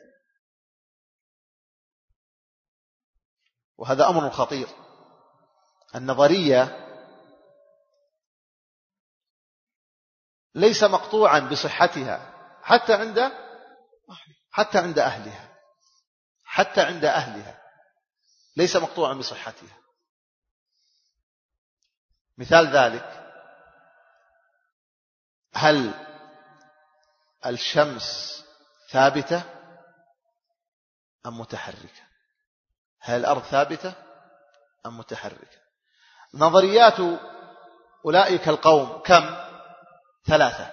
وهذا أمر خطير. النظرية ليس مقطوعا بصحتها حتى عند حتى عند أهلها، حتى عند أهلها ليس مقطوعا بصحتها. مثال ذلك، هل الشمس ثابتة أم متحركة؟ هل الأرض ثابتة أم متحركة. نظريات أولئك القوم كم؟ ثلاثة.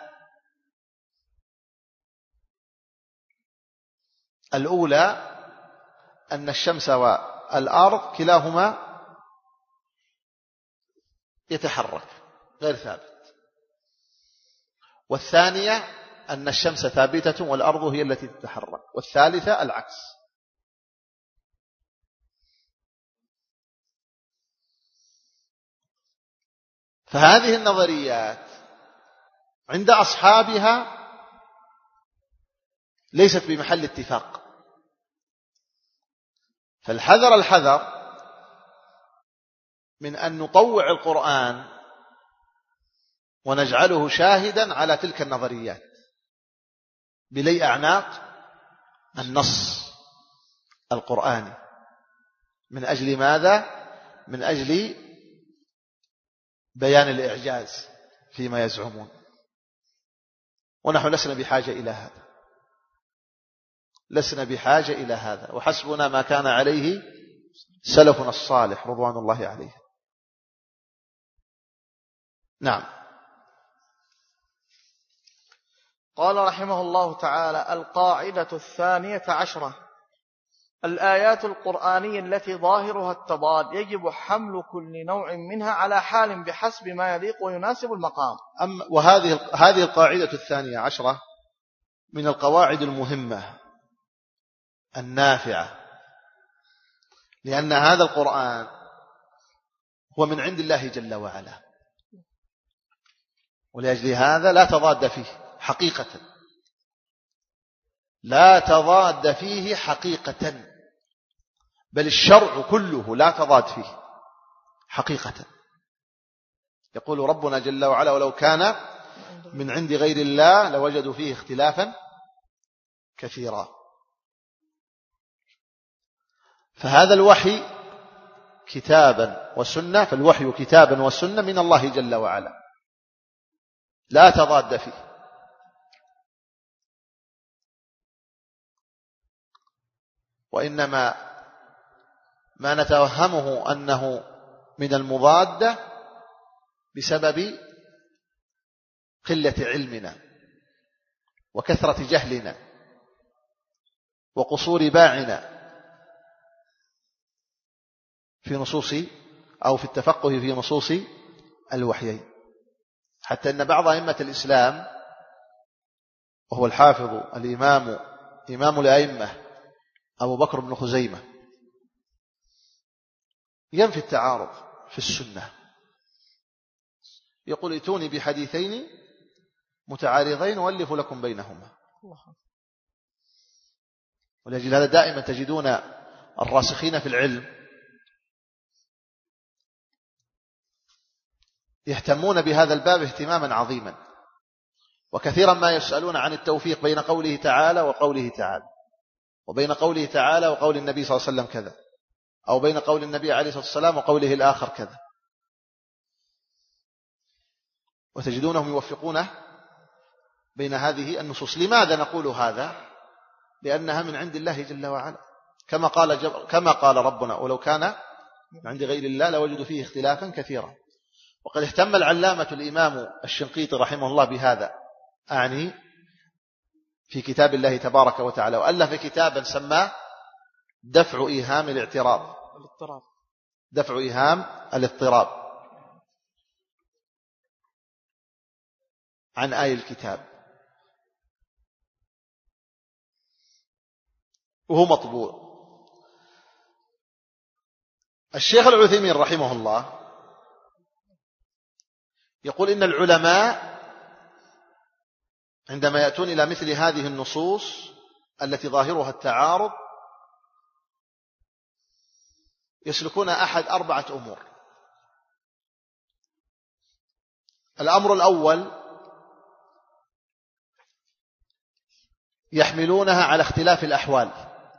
الأولى أن الشمس والأرض كلاهما يتحرك غير ثابت. والثانية أن الشمس ثابتة والأرض هي التي تتحرك. والثالثة العكس. فهذه النظريات عند أصحابها ليست بمحل اتفاق. فالحذر الحذر من أن نطوع القرآن ونجعله شاهدا على تلك النظريات بلي أعناق النص القرآني. من أجل ماذا؟ من أجل بيان الإعجاز فيما يزعمون. ونحن لسنا بحاجة إلى هذا، لسنا بحاجة إلى هذا، وحسبنا ما كان عليه سلفنا الصالح رضوان الله عليه. نعم. قال رحمه الله تعالى: القاعدة الثانية عشرة: الآيات القرآنية التي ظاهرها التضاد يجب حمل كل نوع منها على حال بحسب ما يليق ويناسب المقام. أما وهذه هذه القاعدة الثانية عشرة من القواعد المهمة النافعة، لأن هذا القرآن هو من عند الله جل وعلا، ولأجل هذا لا تضاد فيه حقيقة، لا تضاد فيه حقيقة، بل الشرع كله لا تضاد فيه حقيقة. يقول ربنا جل وعلا: ولو كان من عند غير الله لوجدوا فيه اختلافا كثيرا. فهذا الوحي كتابا وسنة، فالوحي كتابا وسنة من الله جل وعلا لا تضاد فيه. وإنما ما نتوهمه أنه من المضادة بسبب قلة علمنا وكثرة جهلنا وقصور باعنا في نصوص أو في التفقه في نصوص الوحيين. حتى أن بعض أئمة الإسلام وهو الحافظ الإمام إمام الأئمة أبو بكر بن خزيمة ينفي التعارض في السنة، يقول: ائتوني بحديثين متعارضين وألف لكم بينهما. ولأجل هذا دائما تجدون الراسخين في العلم يهتمون بهذا الباب اهتماما عظيما، وكثيرا ما يسألون عن التوفيق بين قوله تعالى وقوله تعالى، وبين قوله تعالى وقول النبي صلى الله عليه وسلم كذا، أو بين قول النبي عليه الصلاة والسلام وقوله الآخر كذا، وتجدونهم يوفقونه بين هذه النصوص. لماذا نقول هذا؟ لأنها من عند الله جل وعلا، كما قال جبر كما قال ربنا: ولو كان من عند غير الله لوجدوا فيه اختلافا كثيرا. وقد اهتم العلامة الإمام الشنقيطي رحمه الله بهذا، أعني في كتاب الله تبارك وتعالى، وألف كتابا سماه دفع إيهام الاعتراض الاضطراب دفع إيهام الاضطراب عن آي الكتاب، وهو مطبوع. الشيخ العثيمين رحمه الله يقول: إن العلماء عندما يأتون إلى مثل هذه النصوص التي ظاهرها التعارض يسلكون أحد أربعة أمور. الأمر الأول: يحملونها على اختلاف الأحوال.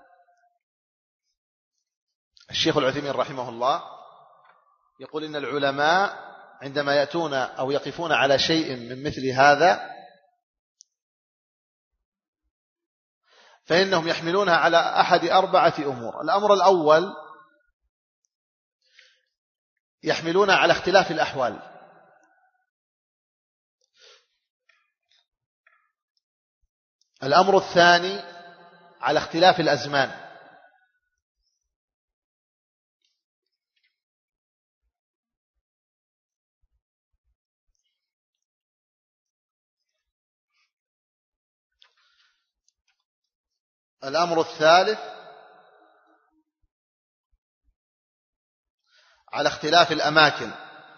الشيخ العثيمين رحمه الله يقول: إن العلماء عندما يأتون أو يقفون على شيء من مثل هذا فإنهم يحملونها على أحد أربعة أمور. الأمر الأول: يحملون على اختلاف الأحوال. الأمر الثاني على اختلاف الأزمان. الأمر الثالث على اختلاف الأماكن.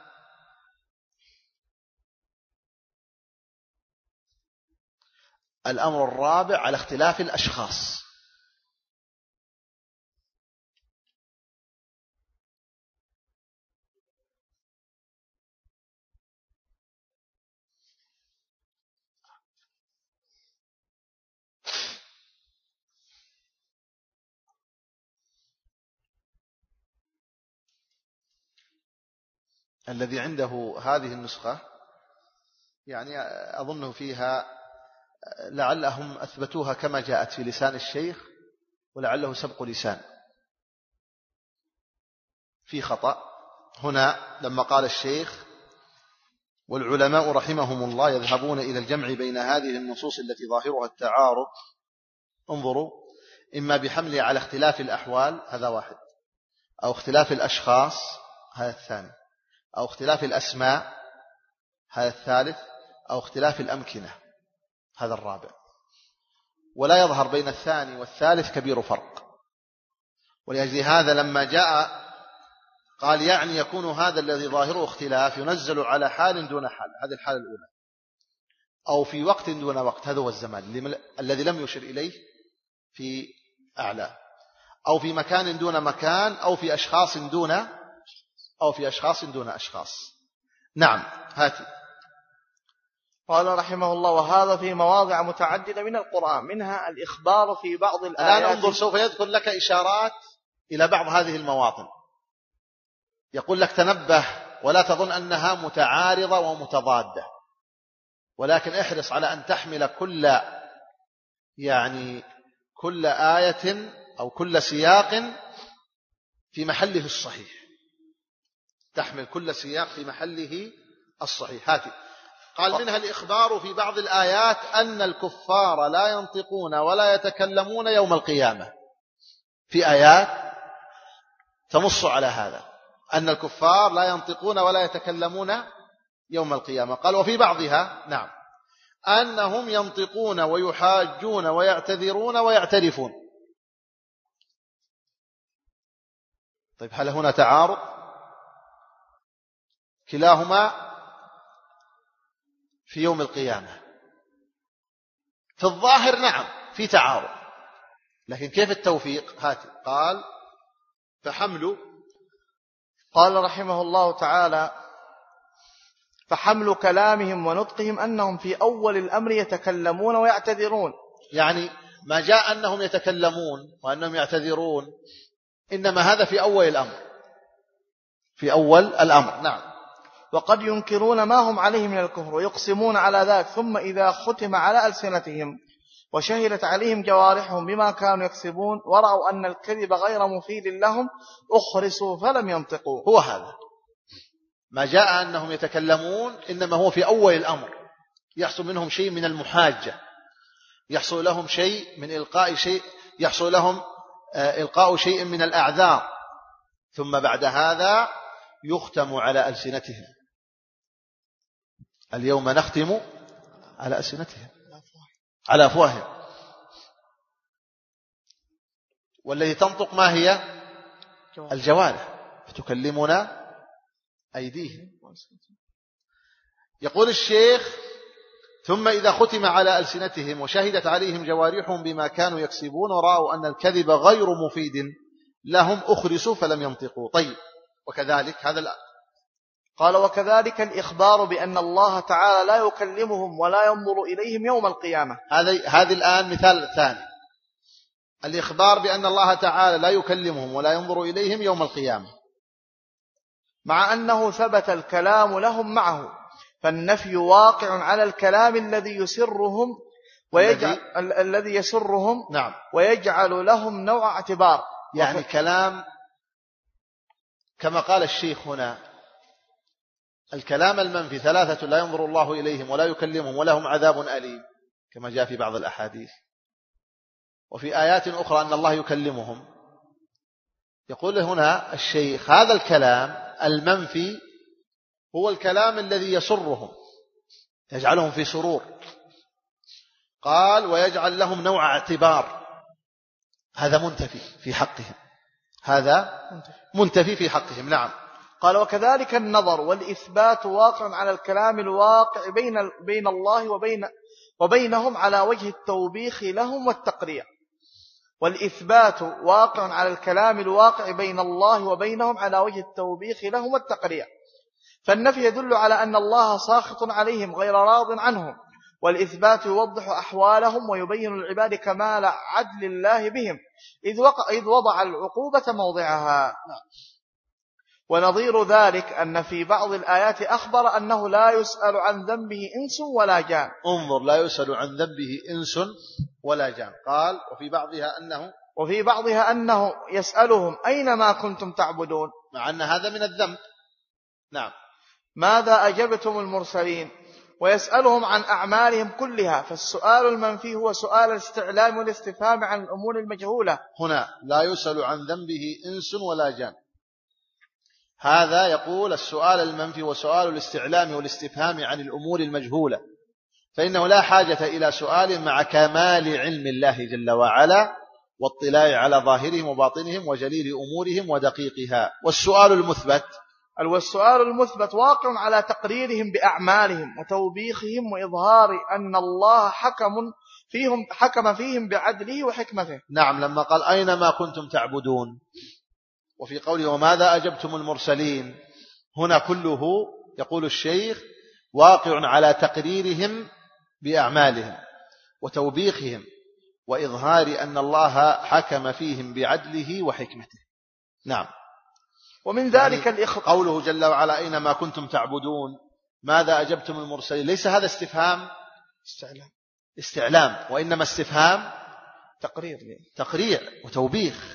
الأمر الرابع على اختلاف الأشخاص. الذي عنده هذه النسخة يعني أظنه فيها لعلهم أثبتوها كما جاءت في لسان الشيخ، ولعله سبق لسان في خطأ هنا لما قال الشيخ: والعلماء رحمهم الله يذهبون إلى الجمع بين هذه النصوص التي ظاهرها التعارض. انظروا: إما بحمله على اختلاف الأحوال، هذا واحد، أو اختلاف الأشخاص، هذا الثاني، أو اختلاف الأسماء، هذا الثالث، أو اختلاف الأمكنة، هذا الرابع. ولا يظهر بين الثاني والثالث كبير فرق. ولأجل هذا لما جاء قال يعني يكون هذا الذي ظاهره اختلاف ينزل على حال دون حال، هذه الحالة الأولى، أو في وقت دون وقت، هذا هو الزمان الذي لم يشر إليه في أعلى، أو في مكان دون مكان، أو في أشخاص دون أو في أشخاص دون أشخاص. نعم، هاتي. قال رحمه الله: وهذا في مواضع متعددة من القرآن، منها الإخبار في بعض الآيات. الآن انظر، سوف يذكر لك إشارات إلى بعض هذه المواطن. يقول لك: تنبه ولا تظن أنها متعارضة ومتضادة، ولكن احرص على أن تحمل كل يعني كل آية أو كل سياق في محله الصحيح، تحمل كل سياق في محله الصحيح. هاتي. قال: منها الإخبار في بعض الآيات أن الكفار لا ينطقون ولا يتكلمون يوم القيامة. في آيات تنص على هذا، أن الكفار لا ينطقون ولا يتكلمون يوم القيامة. قال: وفي بعضها نعم أنهم ينطقون ويحاجون ويعتذرون ويعترفون. طيب، هل هنا تعارض؟ كلاهما في يوم القيامة. في الظاهر نعم في تعارض، لكن كيف التوفيق؟ هاتي. قال: فحمل قال رحمه الله تعالى: فحمل كلامهم ونطقهم أنهم في أول الأمر يتكلمون ويعتذرون. يعني ما جاء أنهم يتكلمون وأنهم يعتذرون، إنما هذا في أول الأمر، في أول الأمر. نعم. وقد ينكرون ما هم عليه من الكفر ويقسمون على ذلك، ثم إذا ختم على ألسنتهم وشهدت عليهم جوارحهم بما كانوا يكسبون ورأوا أن الكذب غير مفيد لهم أخرسوا فلم ينطقوا. هو هذا ما جاء أنهم يتكلمون، إنما هو في أول الأمر يحصل منهم شيء من المحاجة، يحصل لهم شيء من إلقاء شيء، يحصل لهم إلقاء شيء من الأعذار، ثم بعد هذا يختم على ألسنتهم. اليوم نختم على ألسنتهم، على أفواههم، والذي تنطق ما هي؟ الجوارح، فتكلمنا أيديهم. يقول الشيخ: ثم إذا ختم على ألسنتهم وشهدت عليهم جوارحهم بما كانوا يكسبون ورأوا أن الكذب غير مفيد لهم أخرسوا فلم ينطقوا. طيب، وكذلك هذا الأ... قال: وكذلك الإخبار بأن الله تعالى لا يكلمهم ولا ينظر إليهم يوم القيامة. هذه هذه الآن مثال ثاني، الإخبار بأن الله تعالى لا يكلمهم ولا ينظر إليهم يوم القيامة، مع أنه ثبت الكلام لهم معه، فالنفي واقع على الكلام الذي يسرهم ويجعل الذي, الذي يسرهم نعم ويجعل لهم نوع اعتبار. يعني كلام كما قال الشيخ هنا: الكلام المنفي ثلاثة لا ينظر الله إليهم ولا يكلمهم ولهم عذاب أليم كما جاء في بعض الأحاديث. وفي آيات أخرى أن الله يكلمهم. يقول هنا الشيخ هذا الكلام المنفي هو الكلام الذي يسرهم يجعلهم في سرور. قال ويجعل لهم نوع اعتبار، هذا منتفي في حقهم، هذا منتفي في حقهم. نعم. قال وكذلك النظر والإثبات واقع على الكلام الواقع بين بين الله وبين وبينهم على وجه التوبيخ لهم والتقريع. والإثبات واقع على الكلام الواقع بين الله وبينهم على وجه التوبيخ لهم والتقريع. فالنفي يدل على أن الله ساخط عليهم غير راض عنهم، والإثبات يوضح أحوالهم ويبين العباد كمال عدل الله بهم إذ, وقع إذ وضع العقوبة موضعها. ونظير ذلك أن في بعض الآيات أخبر أنه لا يسأل عن ذنبه إنس ولا جان. انظر، لا يسأل عن ذنبه إنس ولا جان. قال وفي بعضها أنه وفي بعضها أنه يسألهم أين ما كنتم تعبدون، مع أن هذا من الذنب. نعم. ماذا أجبتم المرسلين، ويسألهم عن أعمالهم كلها. فالسؤال المنفي هو سؤال الاستعلام والاستفهام عن الأمور المجهولة. هنا لا يسأل عن ذنبه إنس ولا جان، هذا يقول السؤال المنفي وسؤال الاستعلام والاستفهام عن الأمور المجهولة، فإنه لا حاجة إلى سؤال مع كمال علم الله جل وعلا واطلاع على ظاهرهم وباطنهم وجليل أمورهم ودقيقها. والسؤال المثبت والسؤال المثبت واقع على تقريرهم بأعمالهم وتوبيخهم وإظهار أن الله حكم فيهم حكم فيهم بعدله وحكمته. نعم. لما قال أينما كنتم تعبدون، وفي قوله وماذا أجبتم المرسلين، هنا كله يقول الشيخ واقع على تقريرهم بأعمالهم وتوبيخهم وإظهار أن الله حكم فيهم بعدله وحكمته. نعم. ومن ذلك يعني الإخ... قوله جل وعلا أينما كنتم تعبدون ماذا أجبتم المرسلين، ليس هذا استفهام استعلام استعلام وإنما استفهام تقرير تقريع وتوبيخ.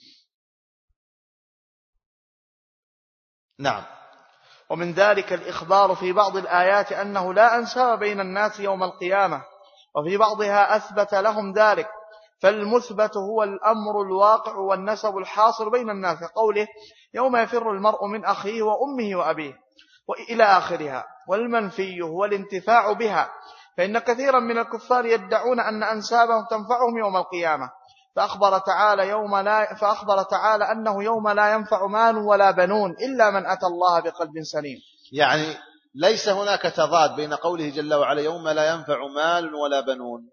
نعم. ومن ذلك الإخبار في بعض الآيات أنه لا أنساب بين الناس يوم القيامة، وفي بعضها أثبت لهم ذلك. فالمثبت هو الأمر الواقع والنسب الحاصل بين الناس، قوله يوم يفر المرء من أخيه وأمه وأبيه وإلى آخرها. والمنفي هو الانتفاع بها، فإن كثيرا من الكفار يدعون أن أنسابهم تنفعهم يوم القيامة. فأخبر تعالى, يوم لا فأخبر تعالى أنه يوم لا ينفع مال ولا بنون إلا من أتى الله بقلب سليم. يعني ليس هناك تضاد بين قوله جل وعلا يوم لا ينفع مال ولا بنون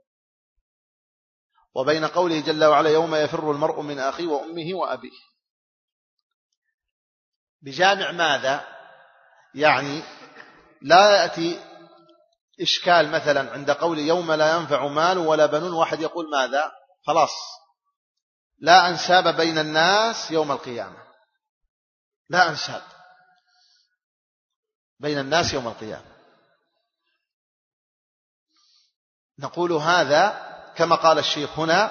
وبين قوله جل وعلا يوم يفر المرء من أخيه وأمه وأبيه. بجامع ماذا؟ يعني لا يأتي إشكال مثلا عند قول يوم لا ينفع مال ولا بنون، واحد يقول ماذا؟ خلاص لا أنساب بين الناس يوم القيامة، لا أنساب بين الناس يوم القيامة. نقول هذا كما قال الشيخ هنا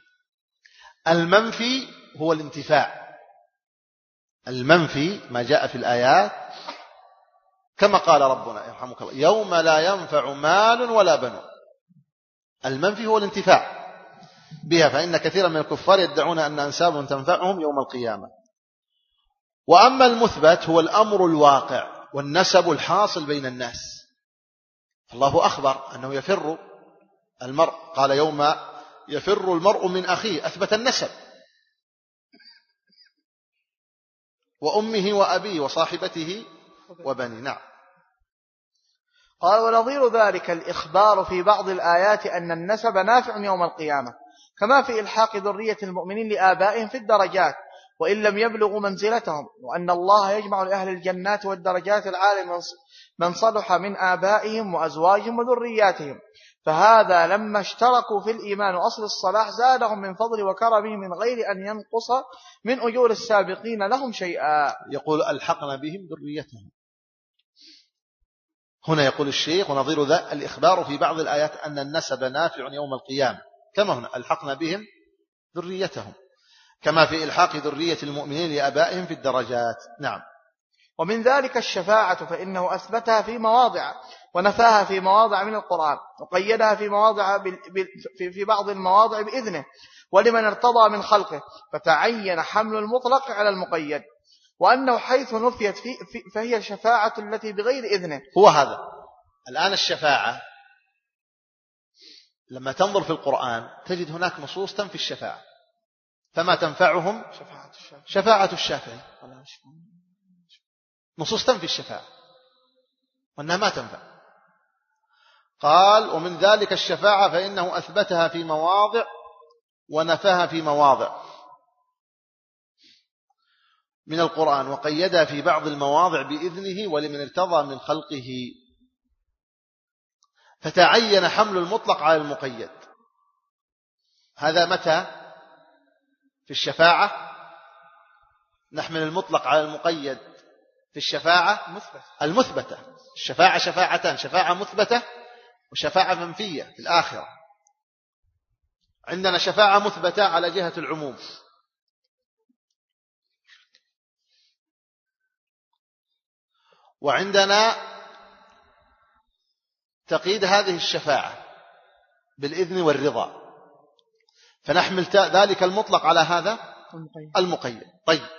المنفي هو الانتفاع، المنفي ما جاء في الآيات كما قال ربنا يرحمك الله يوم لا ينفع مال ولا بنون، المنفي هو الانتفاع بها، فإن كثيرا من الكفار يدعون أن أنسابهم تنفعهم يوم القيامة. وأما المثبت هو الأمر الواقع والنسب الحاصل بين الناس. الله أخبر أنه يفر المرء، قال يوم يفر المرء من أخيه، أثبت النسب، وأمه وأبيه وصاحبته وبني. نعم. قال ونظير ذلك الإخبار في بعض الآيات أن النسب نافع يوم القيامة، كما في إلحاق ذرية المؤمنين لآبائهم في الدرجات وإن لم يبلغوا منزلتهم، وأن الله يجمع لأهل الجنات والدرجات العالي من صلح من آبائهم وأزواجهم وذرياتهم. فهذا لما اشتركوا في الإيمان وأصل الصلاح زادهم من فضل وكرمه من غير أن ينقص من أجور السابقين لهم شيئا. يقول ألحقنا بهم ذريتهم. هنا يقول الشيخ ونظير ذا الإخبار في بعض الآيات أن النسب نافع يوم القيامة، كما هنا ألحقنا بهم ذريتهم، كما في إلحاق ذرية المؤمنين لآبائهم في الدرجات. نعم. ومن ذلك الشفاعة فإنه أثبتها في مواضع ونفاها في مواضع من القرآن، وقيدها في مواضع في بعض المواضع بإذنه ولمن ارتضى من خلقه، فتعين حمل المطلق على المقيد، وأنه حيث نفيت في فهي الشفاعة التي بغير إذنه. هو هذا الآن الشفاعة، لما تنظر في القرآن تجد هناك نصوص تنفي الشفاعة، فما تنفعهم شفاعة الشافعي، نصوص تنفي الشفاعة وأنها ما تنفع. قال ومن ذلك الشفاعة فإنه أثبتها في مواضع ونفاها في مواضع من القرآن، وقيدها في بعض المواضع بإذنه ولمن ارتضى من خلقه، فتعين حمل المطلق على المقيد. هذا متى؟ في الشفاعة نحمل المطلق على المقيد في الشفاعة المثبتة. الشفاعة شفاعتان، شفاعة مثبتة وشفاعة منفية في الآخرة. عندنا شفاعة مثبتة على جهة العموم، وعندنا تقييد هذه الشفاعة بالإذن والرضا، فنحمل ذلك المطلق على هذا المقيد. طيب،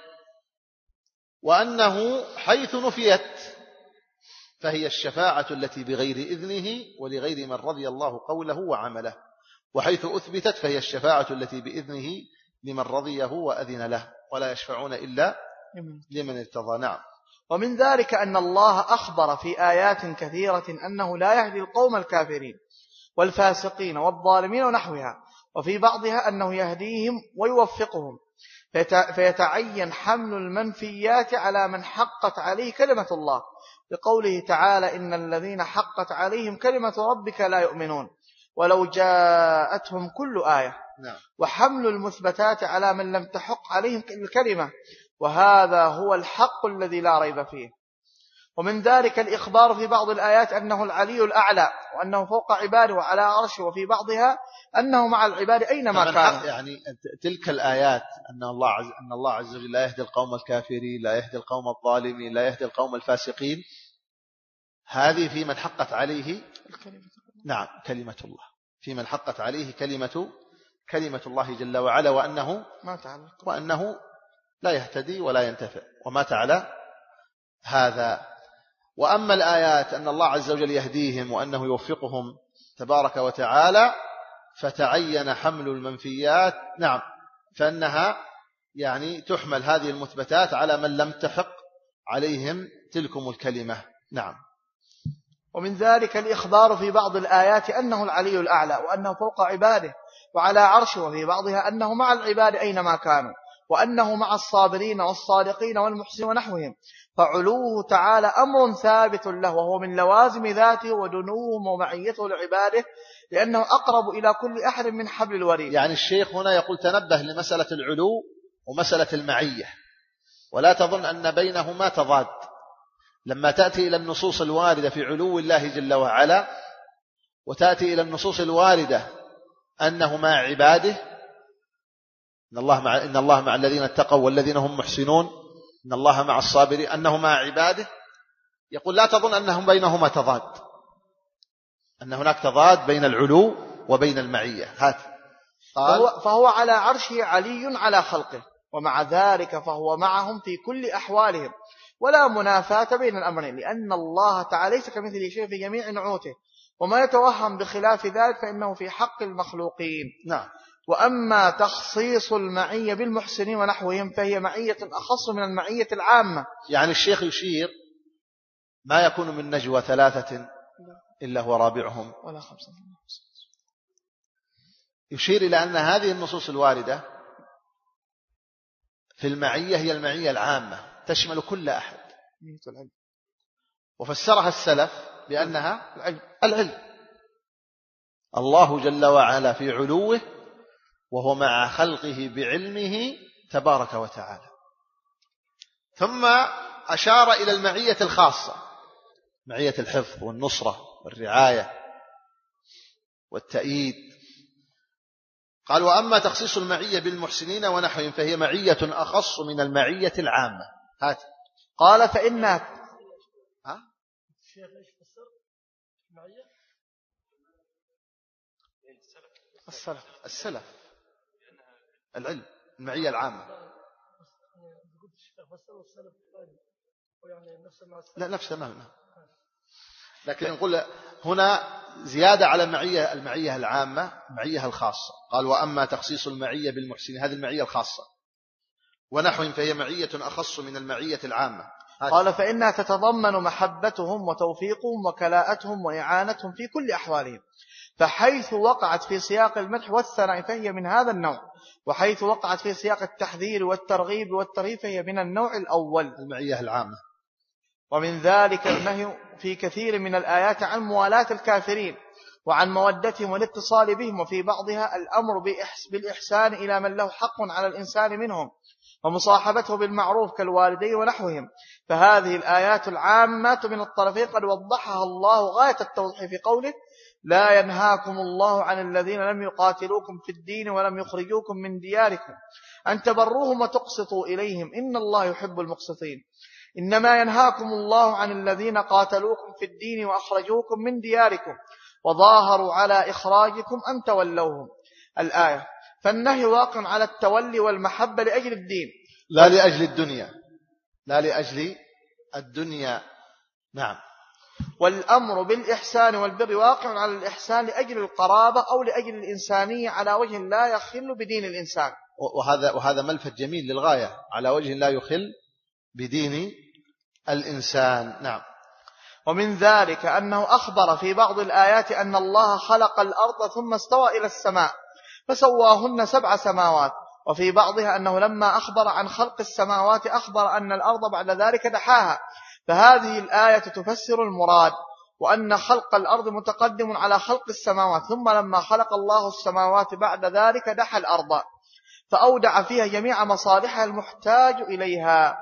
وأنه حيث نفيت فهي الشفاعة التي بغير إذنه ولغير من رضي الله قوله وعمله، وحيث أثبتت فهي الشفاعة التي بإذنه لمن رضيه وأذن له، ولا يشفعون إلا لمن ارتضى. نعم. ومن ذلك أن الله أخبر في آيات كثيرة أنه لا يهدي القوم الكافرين والفاسقين والظالمين ونحوها، وفي بعضها أنه يهديهم ويوفقهم، فيتعين حمل المنفيات على من حقت عليه كلمة الله، بقوله تعالى إن الذين حقت عليهم كلمة ربك لا يؤمنون ولو جاءتهم كل آية. نعم. وحمل المثبتات على من لم تحق عليهم الكلمة، وهذا هو الحق الذي لا ريب فيه. ومن ذلك الإخبار في بعض الآيات أنه العلي الأعلى وأنه فوق عباده وعلى عرشه، وفي بعضها أنه مع العباد أينما كان. يعني تلك الآيات أن الله عز أن الله عز وجل لا يهدي القوم الكافرين، لا يهدي القوم الظالمين، لا يهدي القوم الفاسقين، هذه في من حقت عليه نعم كلمة الله، في من حقت عليه كلمة كلمة الله جل وعلا، وأنه وأنه لا يهتدي ولا ينتفع ومات على هذا. وأما الآيات أن الله عز وجل يهديهم وأنه يوفقهم تبارك وتعالى، فتعين حمل المنفيات نعم، فإنها يعني تحمل هذه المثبتات على من لم تحق عليهم تلكم الكلمة. نعم. ومن ذلك الإخبار في بعض الآيات أنه العلي الأعلى وأنه فوق عباده وعلى عرشه، وفي بعضها أنه مع العباد أينما كانوا، وأنه مع الصابرين والصادقين والمحسنين ونحوهم، فعلوه تعالى أمر ثابت له، وهو من لوازم ذاته ودنوه ومعيته لعباده، لأنه أقرب إلى كل أحد من حبل الوريد. يعني الشيخ هنا يقول تنبه لمسألة العلو ومسألة المعية، ولا تظن أن بينهما تضاد. لما تأتي إلى النصوص الواردة في علو الله جل وعلا، وتأتي إلى النصوص الواردة أنه مع عباده، إن الله مع, إن الله مع الذين اتقوا والذين هم محسنون، إن الله مع الصابرين، أنه مع عباده، يقول لا تظن أنهم بينهما تضاد، أن هناك تضاد بين العلو وبين المعية. هات قال فهو, فهو على عرشه علي على خلقه، ومع ذلك فهو معهم في كل أحوالهم، ولا منافاة بين الأمرين، لأن الله تعالى ليس كمثله شيء في جميع نعوته، وما يتوهم بخلاف ذلك فإنه في حق المخلوقين. نعم. وأما تخصيص المعية بالمحسنين ونحوهم فهي معية أخص من المعية العامة. يعني الشيخ يشير ما يكون من نجوى ثلاثة إلا هو رابعهم ولا خمسة، يشير إلى أن هذه النصوص الواردة في المعية هي المعية العامة تشمل كل أحد، وفسرها السلف بأنها العلم. الله جل وعلا في علوه وهو مع خلقه بعلمه تبارك وتعالى. ثم أشار إلى المعية الخاصة، معية الحفظ والنصرة والرعاية والتأييد. قال وأما تخصيص المعية بالمحسنين ونحوهم فهي معية أخص من المعية العامة. هات قال فإنها ها؟ السلف السلف العلم المعية العامة. لا نفس تماما، لكن نقول هنا زيادة على المعية المعية العامة المعية الخاصة. قال وأما تخصيص المعية بالمحسنين هذه المعية الخاصة ونحو فهي معية أخص من المعية العامة. قال فإنها تتضمن محبتهم وتوفيقهم وكلاءتهم وإعانتهم في كل أحوالهم، فحيث وقعت في سياق المدح والثناء فهي من هذا النوع، وحيث وقعت في سياق التحذير والترغيب والترهيب فهي من النوع الأول المعية العامة. ومن ذلك النهي في كثير من الآيات عن موالاة الكافرين وعن مودتهم والاتصال بهم، وفي بعضها الأمر بالإحسان إلى من له حق على الإنسان منهم ومصاحبته بالمعروف كالوالدين ونحوهم. فهذه الآيات العامة من الطرفين قد وضحها الله غاية التوضيح في قوله لا ينهاكم الله عن الذين لم يقاتلوكم في الدين ولم يخرجوكم من دياركم أن تبروهم وتقسطوا إليهم إن الله يحب المقسطين. إنما ينهاكم الله عن الذين قاتلوكم في الدين وأخرجوكم من دياركم وظاهروا على إخراجكم أن تولوهم. الآية. فالنهي واقع على التولي والمحبة لأجل الدين لا لأجل الدنيا، لا لأجل الدنيا. نعم. والأمر بالإحسان والبر واقع على الإحسان لأجل القرابة أو لأجل الإنسانية على وجه لا يخل بدين الإنسان. وهذا وهذا ملفت جميل للغاية، على وجه لا يخل بدين الإنسان. نعم. ومن ذلك أنه أخبر في بعض الآيات أن الله خلق الأرض ثم استوى إلى السماء فسواهن سبع سماوات، وفي بعضها أنه لما أخبر عن خلق السماوات أخبر أن الأرض بعد ذلك دحاها. فهذه الآية تفسر المراد، وأن خلق الأرض متقدم على خلق السماوات، ثم لما خلق الله السماوات بعد ذلك دحى الأرض فأودع فيها جميع مصالحها المحتاج إليها.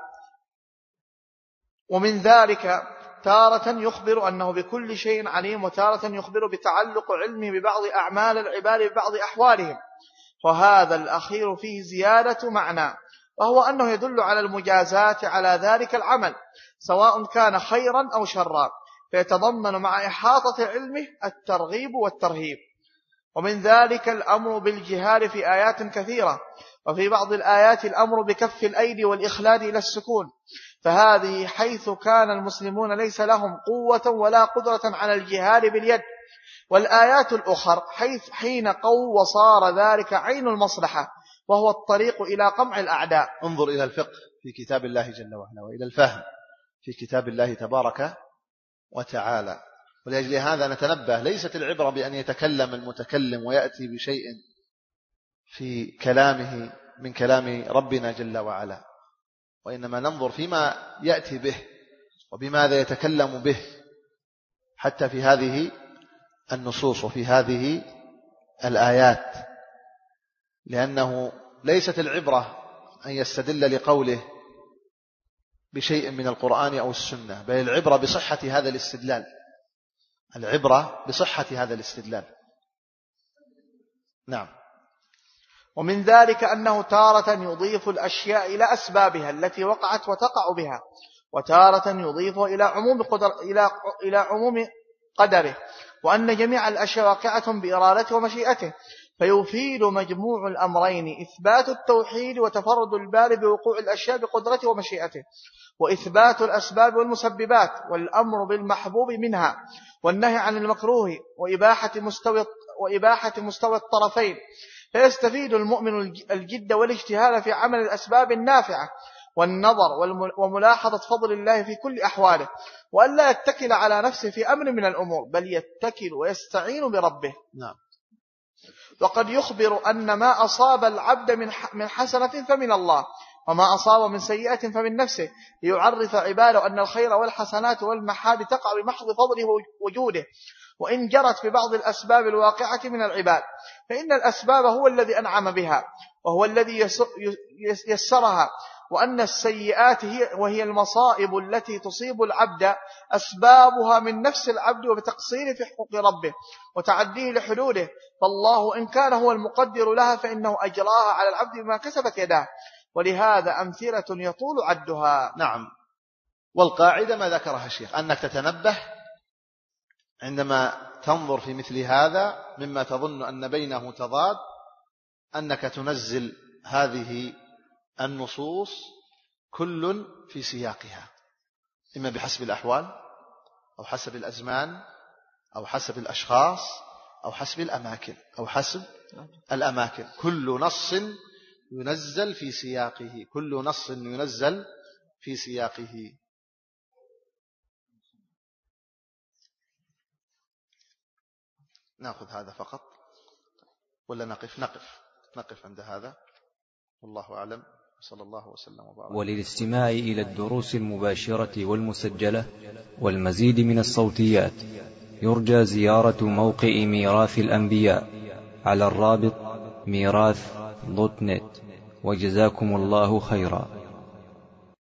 ومن ذلك تارة يخبر أنه بكل شيء عليم، وتارة يخبر بتعلق علمه ببعض أعمال العباد ببعض أحوالهم، وهذا الأخير فيه زيادة معنى، وهو أنه يدل على المجازات على ذلك العمل سواء كان خيرا أو شرا، فيتضمن مع إحاطة علمه الترغيب والترهيب. ومن ذلك الأمر بالجهاد في آيات كثيرة، وفي بعض الآيات الأمر بكف الأيدي والإخلاد إلى السكون، فهذه حيث كان المسلمون ليس لهم قوة ولا قدرة على الجهاد باليد. والآيات الأخر حيث حين قو وصار ذلك عين المصلحة، وهو الطريق إلى قمع الأعداء. انظر إلى الفقه في كتاب الله جل وعلا، وإلى الفهم في كتاب الله تبارك وتعالى. ولأجل هذا نتنبه، ليست العبرة بأن يتكلم المتكلم ويأتي بشيء في كلامه من كلام ربنا جل وعلا، وإنما ننظر فيما يأتي به وبماذا يتكلم به، حتى في هذه النصوص وفي هذه الآيات، لأنه ليست العبرة أن يستدل لقوله بشيء من القرآن أو السنة، بل العبرة بصحة هذا الاستدلال، العبرة بصحة هذا الاستدلال. نعم. ومن ذلك أنه تارة يضيف الأشياء إلى أسبابها التي وقعت وتقع بها، وتارة يضيف إلى عموم قدر إلى إلى عموم قدره، وأن جميع الأشياء واقعة بإرادته ومشيئته، فيفيد مجموع الأمرين إثبات التوحيد وتفرد الباري بوقوع الأشياء بقدرته ومشيئته، وإثبات الأسباب والمسببات، والأمر بالمحبوب منها والنهي عن المكروه، وإباحة مستوى وإباحة مستوى الطرفين، فيستفيد المؤمن الجد والاجتهاد في عمل الأسباب النافعة والنظر وملاحظة فضل الله في كل أحواله، وأن لا يتكل على نفسه في أمر من الأمور، بل يتكل ويستعين بربه. نعم. وقد يخبر أن ما أصاب العبد من حسنة فمن الله، وما أصاب من سيئة فمن نفسه، ليعرف عباده أن الخير والحسنات والمحاد تقع بمحض فضله وجوده، وإن جرت ببعض الأسباب الواقعة من العباد، فإن الأسباب هو الذي أنعم بها وهو الذي يسرها، وأن السيئات هي وهي المصائب التي تصيب العبد أسبابها من نفس العبد وبتقصير في حقوق ربه وتعديه لحدوده، فالله إن كان هو المقدر لها فإنه أجراها على العبد بما كسبت يداه، ولهذا أمثلة يطول عدها. نعم. والقاعدة ما ذكرها الشيخ، أنك تتنبه عندما تنظر في مثل هذا مما تظن أن بينه تضاد، أنك تنزل هذه النصوص كل في سياقها، إما بحسب الأحوال أو حسب الأزمان أو حسب الأشخاص أو حسب الأماكن أو حسب الأماكن كل نص ينزل في سياقه، كل نص ينزل في سياقه. نأخذ هذا فقط ولا نقف؟ نقف نقف عند هذا، والله أعلم، صلى الله وسلم وبارك. وللاستماع إلى الدروس المباشرة والمسجلة والمزيد من الصوتيات يرجى زيارة موقع ميراث الأنبياء على الرابط ميراث دوت نت. وجزاكم الله خيرا.